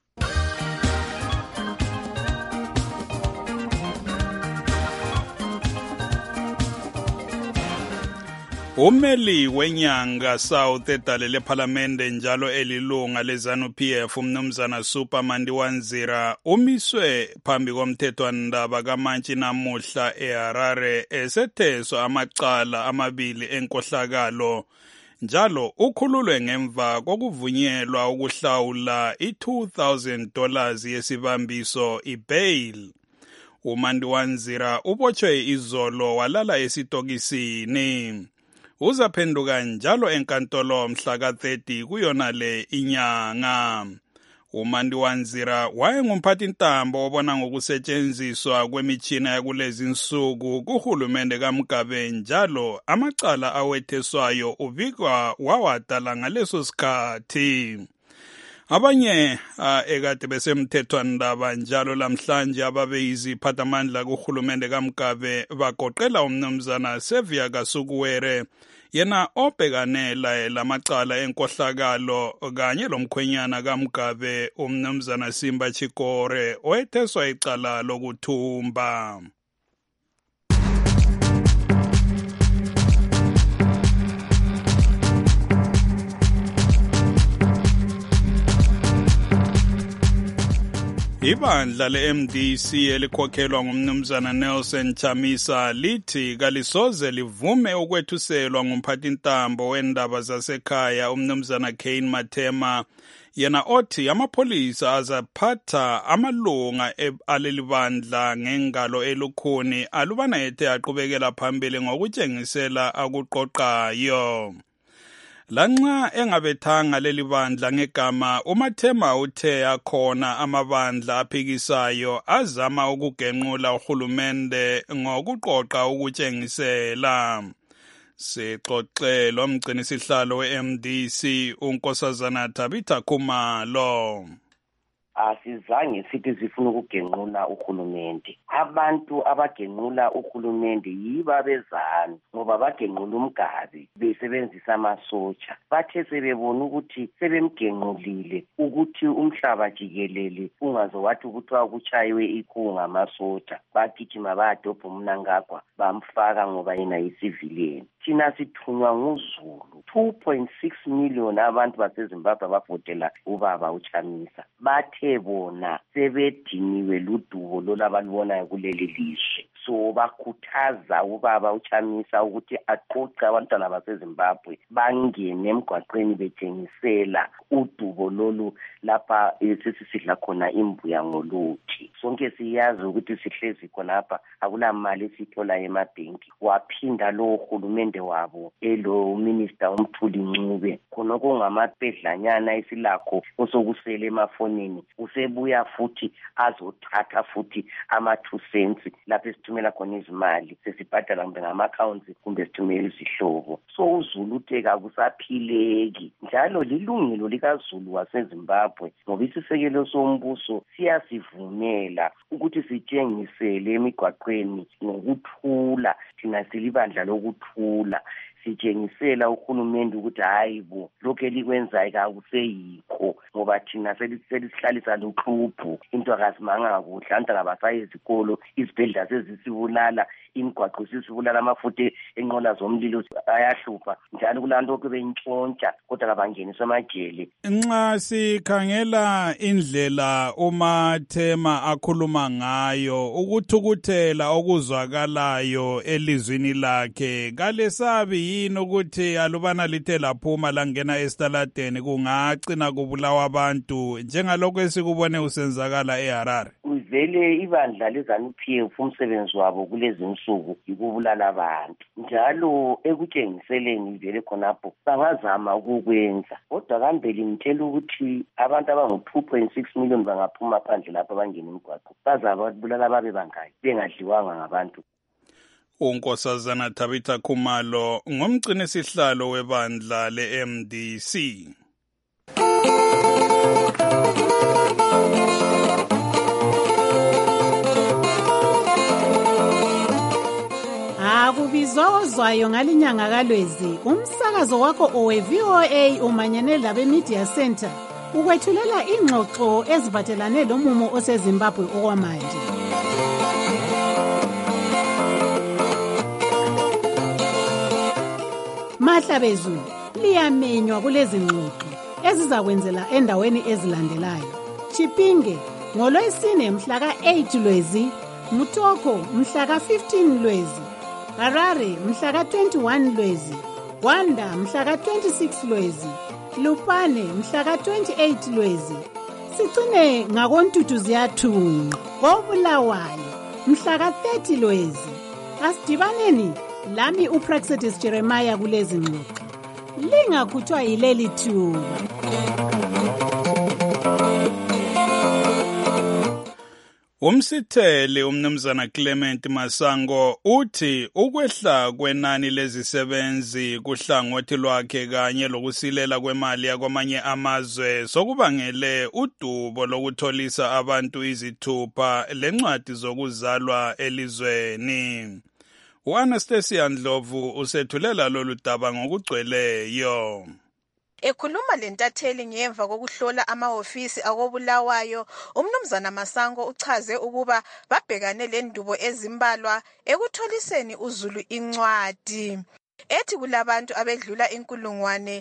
Umeli wenyanga South edalele parliamente njalo elilunga leZANU-PF umnumzana Supermandiwanzira umiswe phambi komthethwandaba kaMantshi namuhla eHarare esetheswa amacala amabili enkohlakalo. Njalo ukhululwe ngemva kokuvunyelwa ukuhlawula $2,000 yesibambiso ibail. uMandiwanzira ubotshwe izolo walala esitokisini. Uzaphenduka njalo enkantolo mhla ka-30 kuyona le inyanga. uMandiwanzira wayengumphathintambo obona ngokusetshenziswa kwemitshina yakulezi nsuku kuhulumende kaMugabe, njalo amacala awetheswayo ubikwa wawadala ngaleso sikhathi. Abanye ekade besemthethwandaba njalo lamhlanje ababeyiziphathamandla kuhulumende kaMugabe bagoqela umnumzana Sevia Kasukuwere, yena obhekanela lamacala enkohlakalo, kanye lomkhwenyana kaMugabe umnumzana Simba Chikore owetheswa icala lokuthumba. Ibandla le-MDC elikhokhelwa ngumnumzana Nelson Chamisa lithi kalisoze livume ukwethuselwa ngumphathintambo wendaba zasekhaya umnumzana Kane Mathema, yena othi amapholisa azaphatha amalunga aleli bandla ngengalo elukhuni alubana ethe aqhubekela phambili ngokutshengisela akuqoqayo. Lanxa engabethanga leli bandla ngegama, uMathema uthe akhona amabandla aphikisayo azama ukugenqula uhulumende ngokuqoqa ukutshengisela. Sixoxe lomgcinisihlalo we-MDC uNkosazana Tabitha Khumalo. Asizange sithi sifuna ukugenqula uhulumende. Abantu abagenqula uhulumende yibo abezanu, ngoba bagenqula uMgabe besebenzisa amasotsha. Bathe sebebona ukuthi sebemgenqulile ukuthi umhlaba jikelele ungazowathi kuthiwa kuchayiwe ikhulu ngamasotsha, bagijima bayadobha uMnangagwa bamfaka ngoba yena yicivilian. Thina sithunywa nguZulu. 2.6 million abantu baseZimbabwe abavotela ubaba uChamisa. Bathe bona sebediniwe ludubo lolabalibona kuleli lizwe. so bakhuthaza ubaba uChamisa ukuthi aqoqe abantwana baseZimbabwe bangene emgwaqweni betshengisela udubo lolu lapha sesisidla khona imbuya ngoluthi. Sonke siyazi ukuthi sihlezi khonapha akulamali esithola emabhenki. Waphinda lo uhulumende wabo elo minister uMthuli Ncube khona kungamapedlanyana esilakho osokusele emafonini usebuya futhi azothatha futhi ama-2 cents lapho esithumela khona izimali sesibhadala kumbe ngama-accounts kumbe sithumela izihlobo. So uZulu uthe akusaphileki njalo lilungelo likaZulu waseZimbabwe ngoba isisekelo sombuso siyasivumela ukuthi sitshengisele emigwaqweni ngokuthula. Thina silibandla lokuthula sitshengisela uhulumende ukuthi hayibo lokho elikwenzayo kakuseyikho ngoba thina selisihlalisa luhlupho into akasimanga kuhle antanga basaye izikolo izibhedlela sezisibulala imigwaqo sisibulala amafutha enqola zomlilo ayahlupha njalo kulanto okubentshontsha kodwa kabangeniswa amajele. Nxa sikhangela indlela uMathema akhuluma ngayo ukuthukuthela okuzwakalayo elizwini lakhe kalesabi yini ukuthi alubana lithe laphuma langena esitaladeni kungagcina kubulawa abantu njengalokho esikubone usenzakala eHarare? Vele ibandla leZANU-PF umsebenzi wabo kulezi insuku yikubulala abantu njalo ekutshengiseleni vele khonapho bangazama ukukwenza kodwa kambe ngitshela ukuthi abantu abangu-2.6 million bangaphuma phandle lapha bangena imigwaqo bazabulala babe bangaki bengadliwanga ngabantu. uNkosazana Tabitha Khumalo ngomgcini sihlalo webandla le-MDC. Akubizwa ozwayo ngalinyanga kaLwezi umsakazo wakho owe-VOA umanyene labe-Media Center ukwethulela ingxoxo eziphathelane lomumo oseZimbabwe okwamanje. Mahlabezulu liyamenywa kulezi ngxoxo ezizakwenzela endaweni ezilandelayo. Chipinge ngoLwesine mhla ka-8 Lwezi, Mutoko mhla ka-15 Lwezi, Harare mhla ka-21 Lwezi, Gwanda mhla ka-26 Lwezi, Lupane mhla ka-28 Lwezi. Sigcine ngakoNtutu Ziyathunqa koBulawayo mhla ka-30 Lwezi. Asidibaneni lami uPraxedis Jeremiah kulezi ngxoxo. Lingakhuthwa yileli thuba. Umsithele umnumzana Clement Masango uthi ukwehla kwenani lezisebenzi kuhlangothi lwakhe kanye lokusilela kwemali yakwamanye amazwe sokubangele udubo lokutholisa abantu izithupha lencwadi zokuzalwa elizweni. U-Anastasia Ndlovu usethulela lolu daba ngokugcweleyo. Ekhuluma lentatheli ngemva kokuhlola amahofisi akoBulawayo, umnumzana Masango uchaze ukuba babhekane lendubo ezimbalwa ekutholiseni uZulu incwadi. Ethi kulabantu abedlula inkulungwane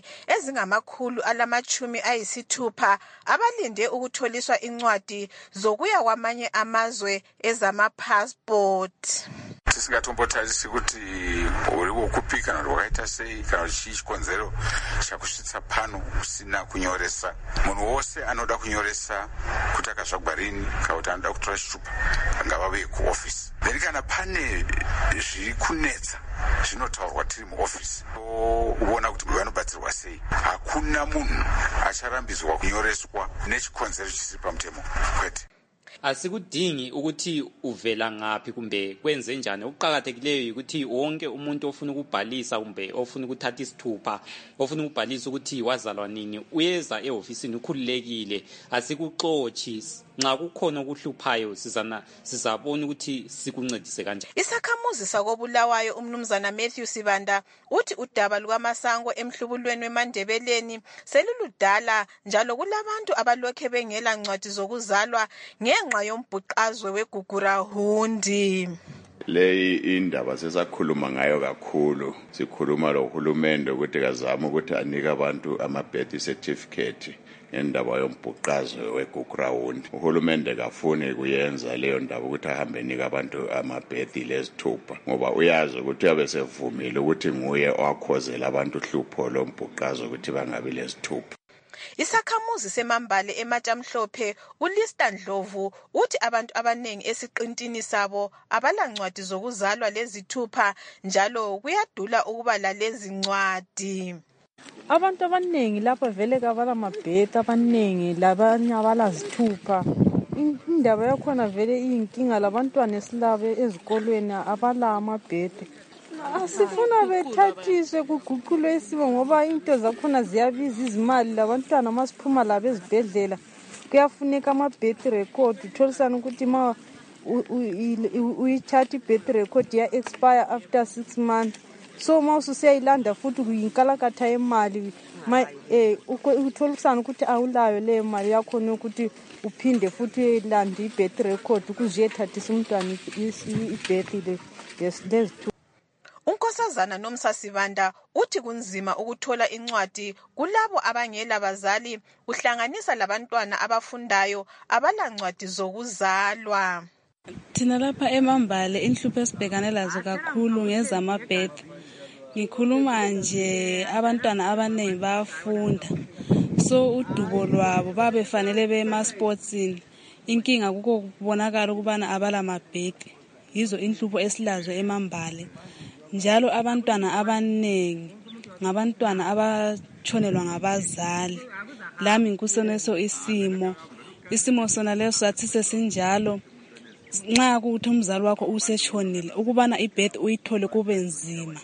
ezingama-160 abalinde ukutholiswa incwadi zokuya kwamanye amazwe ezama-passport. Tisingatombotarisi kuti uri wokupi kana rwakaita sei kana chii chikonzero chakusvitsa pano usina kunyoresa. Munhu wose anoda kunyoresa kuti akasvagwa rini kana kuti anoda kutora chitupa ngavave kuofisi. Then kana pane zviri kunetsa zvinotaurwa tiri muofisi uona kuti vanobatsirwa sei. Hakuna munhu acharambidzwa kunyoreswa nechikonzero chisiri pamutemo kwete. Asikudingi ukuthi uvela ngaphi kumbe kwenze njani. Okuqhakathekileyo ukuthi wonke umuntu ofuna ukubhalisa kumbe ofuna ukuthatha isithupha ofuna ukubhalisa ukuthi wazalwa nini uyeza ehofisini ukhululekile. Asikuxoxi nxa kukhona okuhluphayo sizabona ukuthi sikuncedise kanjani. Isakhamuzi sakoBulawayo umnumzana Matthew Sibanda uthi udaba lukaMasango emhlubulweni weMandebeleni seluludala njalo kulabantu abalokhe bengela ncwadi zokuzalwa ngenxa yombhuqazwe weGugurahundi. Leyi indaba sesakhuluma ngayo kakhulu. Sikhuluma lohulumende ukuthi kazama ukuthi anike abantu ama-birth certificate ngendaba yombhuqazwe weGugurawundi. Uhulumende kafuni kuyenza leyo ndaba ukuthi ahambe nika abantu amabhedi lezithupha ngoba uyazi ukuthi uyabe sevumile ukuthi nguye owakhozela abantu uhlupho lombhuqazwe ukuthi bangabi lezithupha. Isakhamuzi semambale ematshamhlophe uLista Ndlovu uthi abantu abanengi esiqintini sabo abalancwadi zokuzalwa lezithupha njalo kuyadula ukuba lalezi ncwadi. Abantu abanengi lapha vele kabala mabhedi abanengi labanye abalazithupha. Indaba yakhona vele iyinkinga labantwana esilabe ezikolweni abala amabhedi. Asifuna bethathiswe kuguqulwe isimo ngoba into zakhona ziyabiza izimali labantwana masiphuma labo ezibhedlela kuyafuneka amabhedi record utholisana ukuthi ma uyithatha ibhedi record ya expire after 6 months. So ma usuyayilanda futhi kuyinkalakatha yemali utholisana ukuthi awulayo le mali yakho ukuthi uphinde futhi uyilanda ibhedi record ukuze uyethathisa umntwana ibhedi lezithu. Unkosazana Nomsasibanda uthi kunzima ukuthola incwadi kulabo abangela bazali uhlanganisa labantwana abafundayo abalancwadi zokuzalwa. Thina lapha emambale inhlupho esibhekane lazo kakhulu ngezamabhedi. Ngikhuluma nje abantwana abanengi bayafunda. So udubo lwabo babefanele bema-sportsini. Inkinga kuko kubonakala ukubana abala mabhedi. Yizo inhlupho esilazo emambale. Njalo abantwana abanengi ngabantwana abatshonelwa ngabazali. Lami nkuseneso isimo sona leso sathi sesinjalo nxa kuthi umzali wakho usetshonile ukubana ibhedi uyithole kube nzima.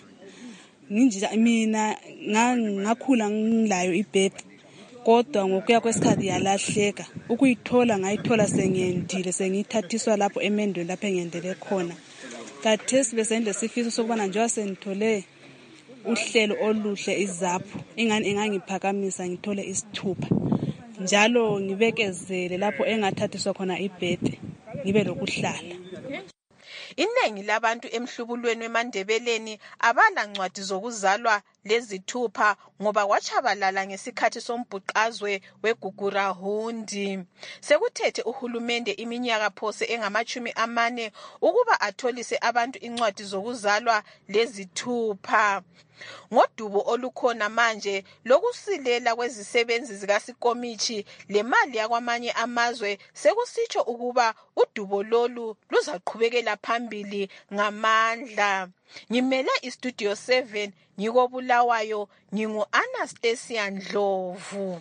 Mina ngakhula ngilayo ibhedi kodwa ngokuya kwesikhathi yalahleka. Ukuyithola ngayithola sengendile sengithathiswa lapho emendweni lapho engendele khona. Kathesi besendle sifiso sokubana njengoba senithole uhlelo oluhle izapho ingani engangiphakamisa ngithole isithupha njalo ngibekezele lapho engathathiswa khona ibhedi ngibe lokuhlala. Inengi labantu emhlubulweni weMandebeleni abala ncwadi zokuzalwa lezithupha ngoba kwachabalala ngesikhathi sombhuqazwe weGugurawundi. Sekuthethe uhulumende iminyaka phose engama-40 ukuba atholise abantu incwadi zokuzalwa lezithupha. Ngodubo olukhona manje lokusilela kwezisebenzi zikaSikomichi lemali yakwamanye amazwe sekusitsho ukuba udubo lolu luzaqhubekela phambili ngamandla. Ngimele iStudio 7 ngikobulawayo ngingu-Anastasia Ndlovu.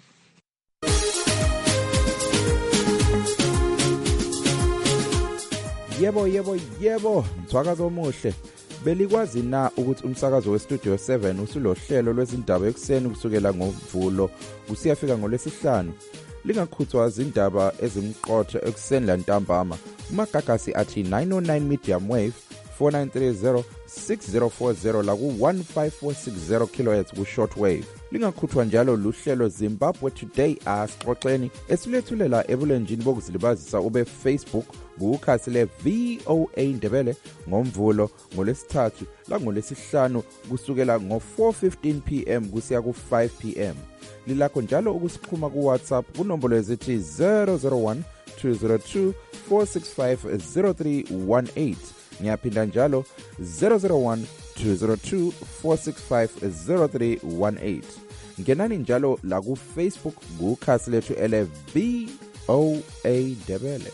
Yebo, mthwakazo omuhle. Belikwazi na ukuthi umsakazo weStudio 7 usulohlelo lwezindaba ekuseni kusukela ngoMvulo kusiyafika ngoLwesihlanu. Lingakhuthwa izindaba ezimqotho ekuseni lantambama. Umagagasi athi 909 medium wave 4930 6040 la ku-15460 kHz ku-short wave. Lingakhuthwa njalo luhlelo Zimbabwe Today asixoxeni esilethulela ebulenjini bokuzilibazisa ube Facebook kukhasi le VOA Ndebele ngoMvulo ngoLwesithathu la ngoLwesihlanu kusukela ngo-4:15 PM kusiya ku-5 PM. Lilakho njalo ukusixhuma ku-WhatsApp kunombolo ezithi 001 202 465 0318. Ngiyaphinda njalo 001 202 465 0318. Ngenani njalo la ku Facebook kukhasi lethu ele VOA Ndebele.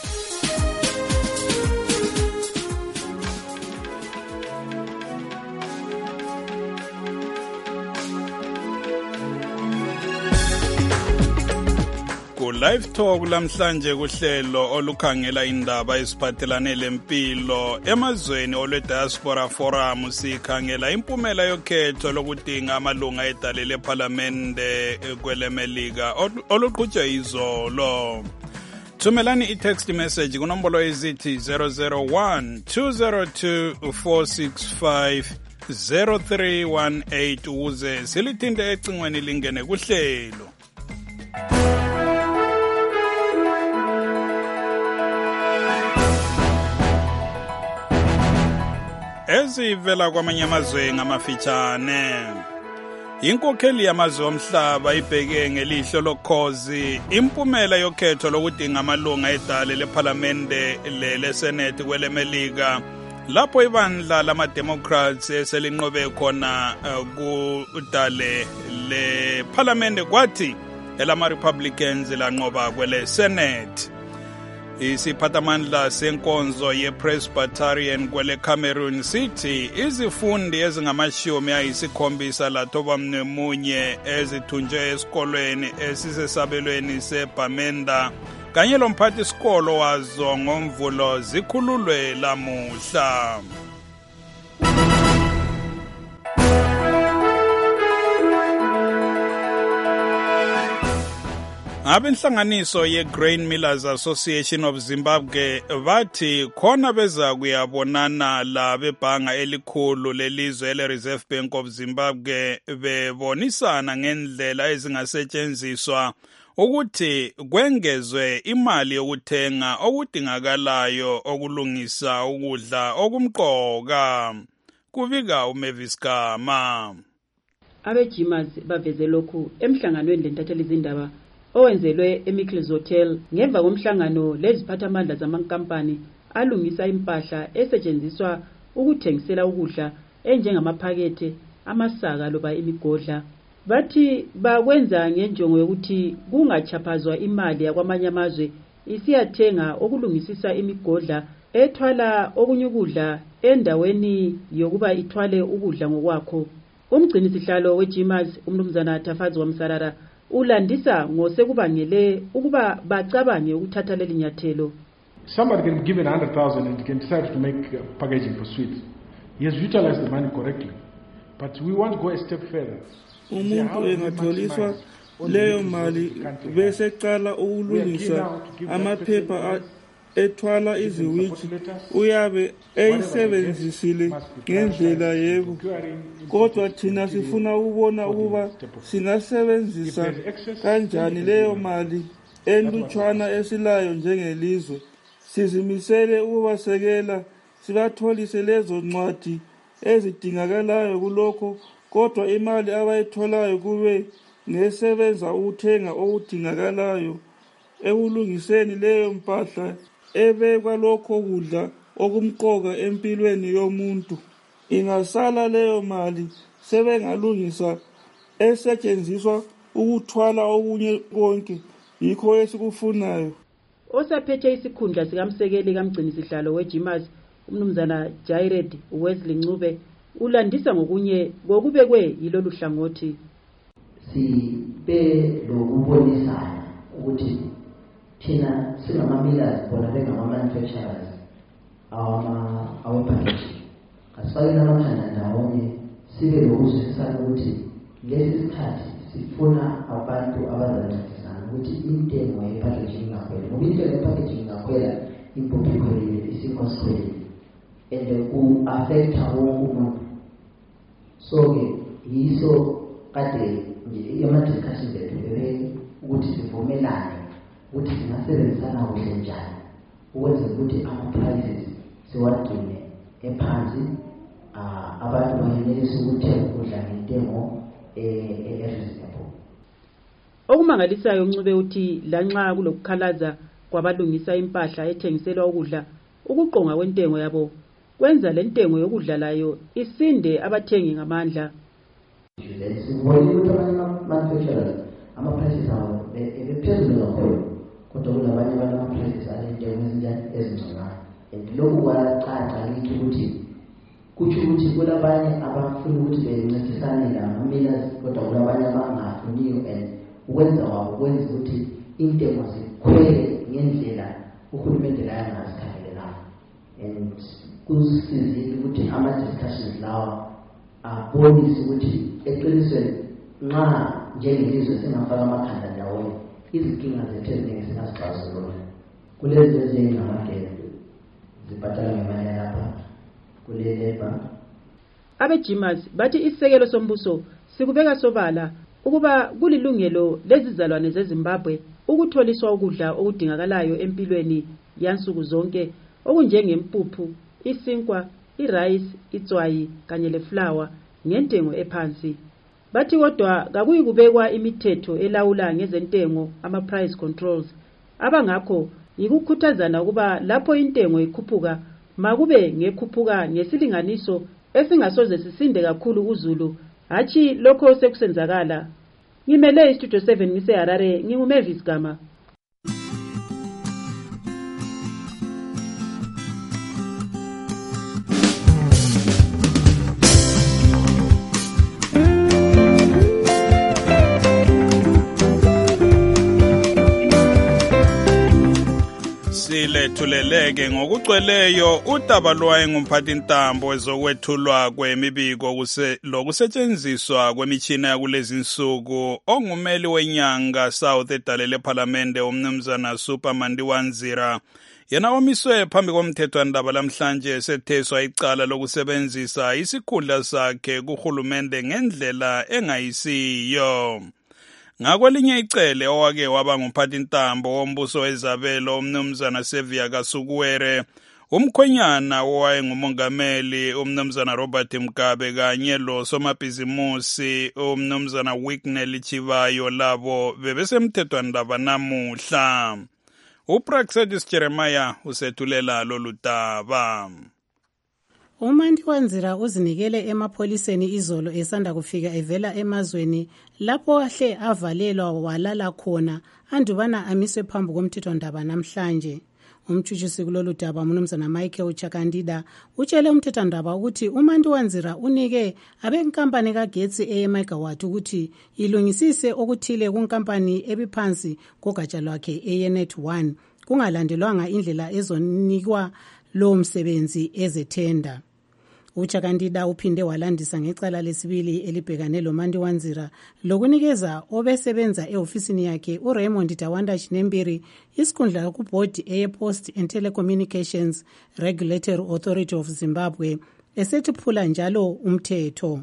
Live Talk lamhlanje kuhlelo olukhangela indaba eziphathelane lempilo emazweni olwe-Diaspora Forum. Sikhangela impumela yokhetho lokudinga amalunga edale lephalamende kwelemelika oluqhutshwa izolo. Thumelani i-text message kunombolo ezithi 001 202 465 0318 ukuze silithinte ecingweni lingene kuhlelo. Ezivela kwamanye amazwe ngamafitshane. Inkokheli yamazwe omhlaba ibheke ngelihlo lokhozi impumela yokhetho lokudinga amalunga edale lephalamende leSenate kwelemelika lapho ibandla lama-Democrats selinqobe khona kudale lephalamende kwathi elama-Republicans lanqoba kwele-Senate. Isiphathamandla senkonzo ye-Presbyterian kwele Cameroon sithi izifundi ezingama-70 ezithunjwe esikolweni esisesabelweni seBamenda kanye lomphathi isikolo wazo ngomvulo zikhululwe lamuhla. Abenhlanganiso ye-Grain Millers Association of Zimbabwe bathi khona beza kuyabonana labebhanga elikhulu lelizwe le-Reserve Bank of Zimbabwe bebonisana ngendlela ezingasetshenziswa ukuthi kwengezwe imali yokuthenga okudingakalayo okulungisa ukudla okumqoka. Kubika uMavis Gama. Abejimas baveze lokhu emhlanganweni lentatheli izindaba owenzelwe eMickles Hotel ngemva komhlangano leziphathamandla zamankampani alungisa impahla esetshenziswa ukuthengisela ukudla enjengamaphakethe, amasaka loba imigodla. Bathi bakwenza ngenjongo yokuthi kungachaphazwa imali yakwamanye amazwe isiyathenga okulungisisa imigodla ethwala okunye ukudla endaweni yokuba ithwale ukudla ngokwakho. Umgcini sihlalo weJimas umnumzana Tafazi Wamsarara ulandisa ngosekubangele ukuba bacabange ukuthatha leli nyathelo. Somebody can be given 100,000 and can decide to make packaging for sweets. He has utilized the money correctly, but we want to go a step further. Umuntu engatholiswa leyo mali bese qala ukulungisa amaphepha ethwala iziwiji uyabe eyisebenzisile ngendlela yebo, kodwa thina sifuna ukubona ukuba singasebenzisa kanjani leyo mali enlutshwana esilayo njengelizwe. Sizimisele ukubasekela sibatholise lezo ncwadi ezidingakalayo kulokho, kodwa imali abayitholayo kube ngesebenza ukuthenga okudingakalayo ekulungiseni leyo mpahla ebekwa lokho kudla okumqoka empilweni yomuntu. Ingasala leyo mali sebengalungisa esetshenziswa ukuthwala okunye konke, yikho esikufunayo. Osaphethe isikhundla sikamsekeli kamgcini sihlalo weJimas umnumzana Jared Wesley Ncube ulandisa ngokunye kokubekwe yilolu hlangothi. Sibe lokubonisana ukuthi thina singama-millers bona bengama-manufacturers awe-packaging asifake namhlanje ndawonye sibe lokuzwisisana ukuthi lesi sikhathi sifuna abantu abazancedisana ukuthi intengo ye-packaging ingakhwela, ngoba intengo ye-packaging ingakhwela impuphu ikhwelile, isinkwa sikhwelile and ku-affecta wonke umuntu. So-ke yiso kade ama-discussions ethu ukuthi sivumelane ukuthi singasebenzisana kuhle njani ukwenza ukuthi ama-prices siwagcine ephansi, abantu bangenelisa ukuthenga ukudla ngentengo e-reasonable. Okumangalisayo Ncube uthi lanxa kulokukhalaza kwabalungisa impahla ethengiselwa ukudla, ukuqonga kwentengo yabo kwenza le ntengo yokudla layo isinde abathengi ngamandla. Sibone ukuthi ama-manufacturers ama-prices abo ebephezulu kakhulu, kodwa kulabanye abantu ama-prices alentengo ezinjani ezingconayo, and lokhu kwacaca kithi ukuthi kutsho ukuthi kulabanye abafuna ukuthi bencedisane nama-millers, kodwa kulabanye abangafuniyo, and ukwenza wabo kwenza ukuthi intengo zikhwele ngendlela uhulumende la angazikhangeleyo, and kusizile ukuthi ama-discussions lawa abonise ukuthi eqinisweni nxa njengelizwe singafaka amakhanda ndawonye izinkinga zethu eziningi singazixazulula. Kulezi ezinjengamagesi zibhatala ngemali yalapha kuleleba. Abejimas bathi isisekelo sombuso sikubeka sobala ukuba kulilungelo lezizalwane zeZimbabwe ukutholiswa ukudla okudingakalayo empilweni yansuku zonke okunjengempuphu, isinkwa, irice, itswayi kanye leflour ngentengo ephansi. bathi kodwa kakuyi kubekwa imithetho elawula ngezentengo ama-price controls. Abangakho yikukhuthazana ukuba lapho intengo ikhuphuka makube ngekhuphuka ngesilinganiso esingasoze sisinde kakhulu kuzulu, hatshi lokho sekusenzakala. Ngimele istudio 7 ngiseHarare, nginguMavis Gama. Silethuleleke ngokucweleyo udaba lwayengumphathi ntambo wezokwethulwa kwemibiko lokusetshenziswa kwemitshina yakulezi nsuku ongumeli wenyanga South edale lephalamende umnumzana Supermandiwa Nzira, yena omiswe phambi komthethwandaba lamhlanje esetheswa icala lokusebenzisa isikhundla sakhe kuhulumende ngendlela engayisiyo. Ngakwelinye icele owake waba ngumphathi ntambo wombuso wezabelo umnumzana Sevia Kasukuwere, umkhwenyana owayengumongameli umnumzana Robert Mugabe kanye lo somabhizimusi umnumzana Wicknell Chivayo labo bebesemthethwandaba namuhla. uPraxedis Jeremiah usethulela lolu daba. uMandiwa Nzira uzinikele emapholiseni izolo esanda kufika evela emazweni lapho ahle avalelwa walala khona andubana amiswe phambi komthethwandaba namhlanje. Umtshutshisi kulolu daba umnumzana Michael Chakandida utshele umthethwandaba ukuthi uMandiwa Nzira unike abenkampani kagetsi eMegawatt ukuthi ilungisise okuthile kunkampani ebiphansi kogatsha lwakhe eNet1 kungalandelwanga indlela ezonikwa lo msebenzi ezethenda. uChakandida uphinde walandisa ngecala lesibili elibhekane loMandiwa Nzira lokunikeza obesebenza ehofisini yakhe uRaymond Tawanda Chinembiri isikhundla kuBoard ePost and Telecommunications Regulatory Authority of Zimbabwe esethuphula njalo umthetho.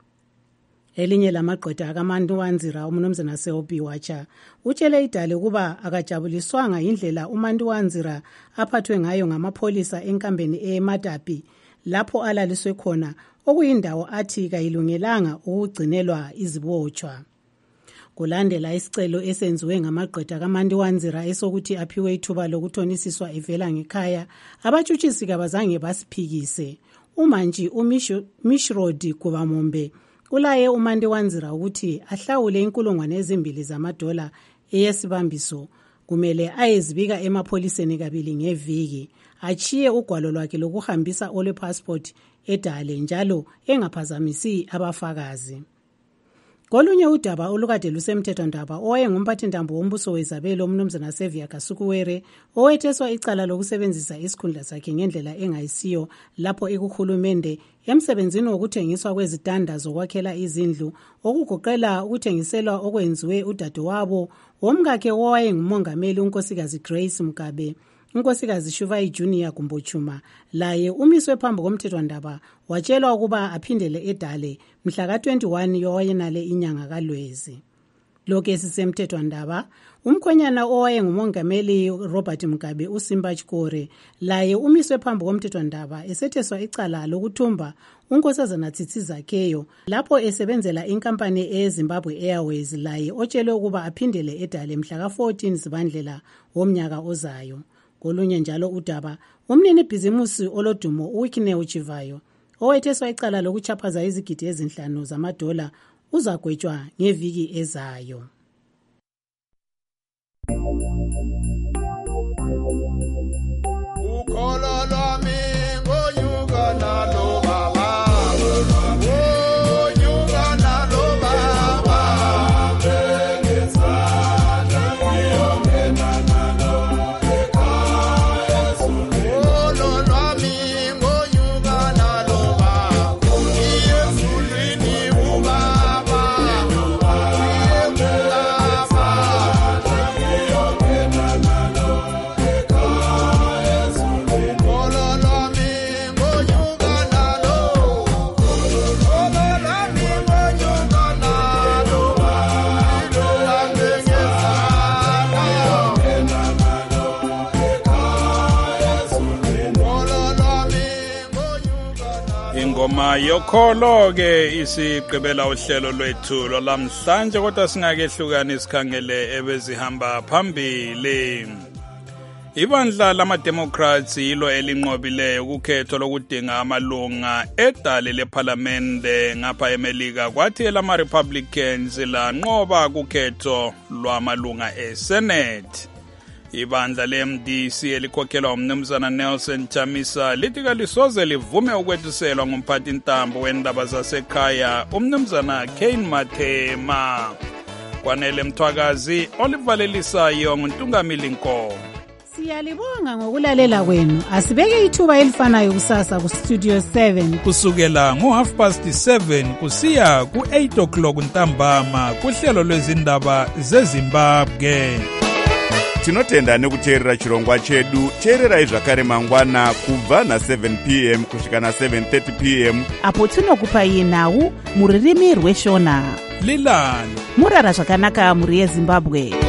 Elinye lamagqwetha akaMandiwa Nzira umnumzana Seobi Wacha utshele idale kuba akajabuliswanga indlela uMandiwa Nzira aphathwe ngayo ngamapholisa enkambeni eMadapi lapho alaliswe khona okuyindawo athi kayilungelanga ukugcinelwa izibotshwa. Kulandela isicelo esenziwe ngamagqwetha kaMandiwa Nzira esokuthi aphiwe ithuba lokuthonisiswa evela ngekhaya, abatshutshisi kabazange basiphikise. Umantshi uMishrod Kubamombe ulaye uMandiwa Nzira ukuthi ahlawule $2,000 eyesibambiso kumele ayezibika emapholiseni kabili ngeviki, achiye ugwalo lwakhe lokuhambisa ole passport edale njalo engaphazamisi abafakazi. Kolunye udaba olukade lusemthethwandaba owayengumphathi ntambo wombuso wezabelo umnumzana Sevia Kasukuwere owetheswa icala lokusebenzisa isikhundla sakhe ngendlela engayisiyo lapho ekuhulumende emsebenzini wokuthengiswa kwezitanda zokwakhela izindlu okugoqela ukuthengiselwa okwenziwe udadewabo womkakhe owayengumongameli unkosikazi Grace Mugabe. unkosikazi Shuvai Junior Gumbochuma laye umiswe phambi komthethwandaba watshelwa ukuba aphindele edale mhla ka-21 yowayenale inyanga kaLwezi. Lokhu esisemthethwandaba umkhwenyana owayengumongameli Robert Mugabe uSimba Chikore laye umiswe phambi komthethwandaba esetheswa icala lokuthumba unkosazana Tsitsi Zakeyo lapho esebenzela inkampani eZimbabwe Airways laye otshelwe ukuba aphindele edale mhla ka-14 Zibandlela womnyaka ozayo. Kolunye njalo udaba umnini bhizimusi olodumo uWicknell Chivayo owetheswa icala lokuchaphaza izigidi ezinhlanu $5 uzagwetshwa ngeviki ezayo. Ukholo lwami ngonyuka nalo baba ngoma yokholo-ke isigqibela uhlelo lwethu lwalamhlanje, kodwa singakehlukani sikhangele ebezihamba phambili. Ibandla lama-Democrats yilo elinqobileyo kukhetho lokudinga amalunga edale lephalamende ngapha eMelika, kwathi elama-Republicans lanqoba kukhetho lwamalunga eSenate. Ibandla le-MDC elikhokhelwa umnumzana Nelson Chamisa lithi kalisoze livume ukwethuselwa ngumphathi ntambo wendaba zasekhaya umnumzana Kane Mathema. Kwanele Mthwakazi olivalelisayo nguNtungamili Nkomo. Siyalibonga ngokulalela kwenu. Asibeke ithuba elifanayo kusasa kuStudio 7 kusukela ngo7:30 kusiya ku8 o'clock ntambama kuhlelo lwezindaba zeZimbabwe. Tinotenda nekuteerera chirongwa chedu. Teererai zvakare mangwana kubva na7 p.m. kusvika na7:30 p.m. apo tinokupai nhau muririmi rweshona. Lilani murara zvakanaka muri yeZimbabwe.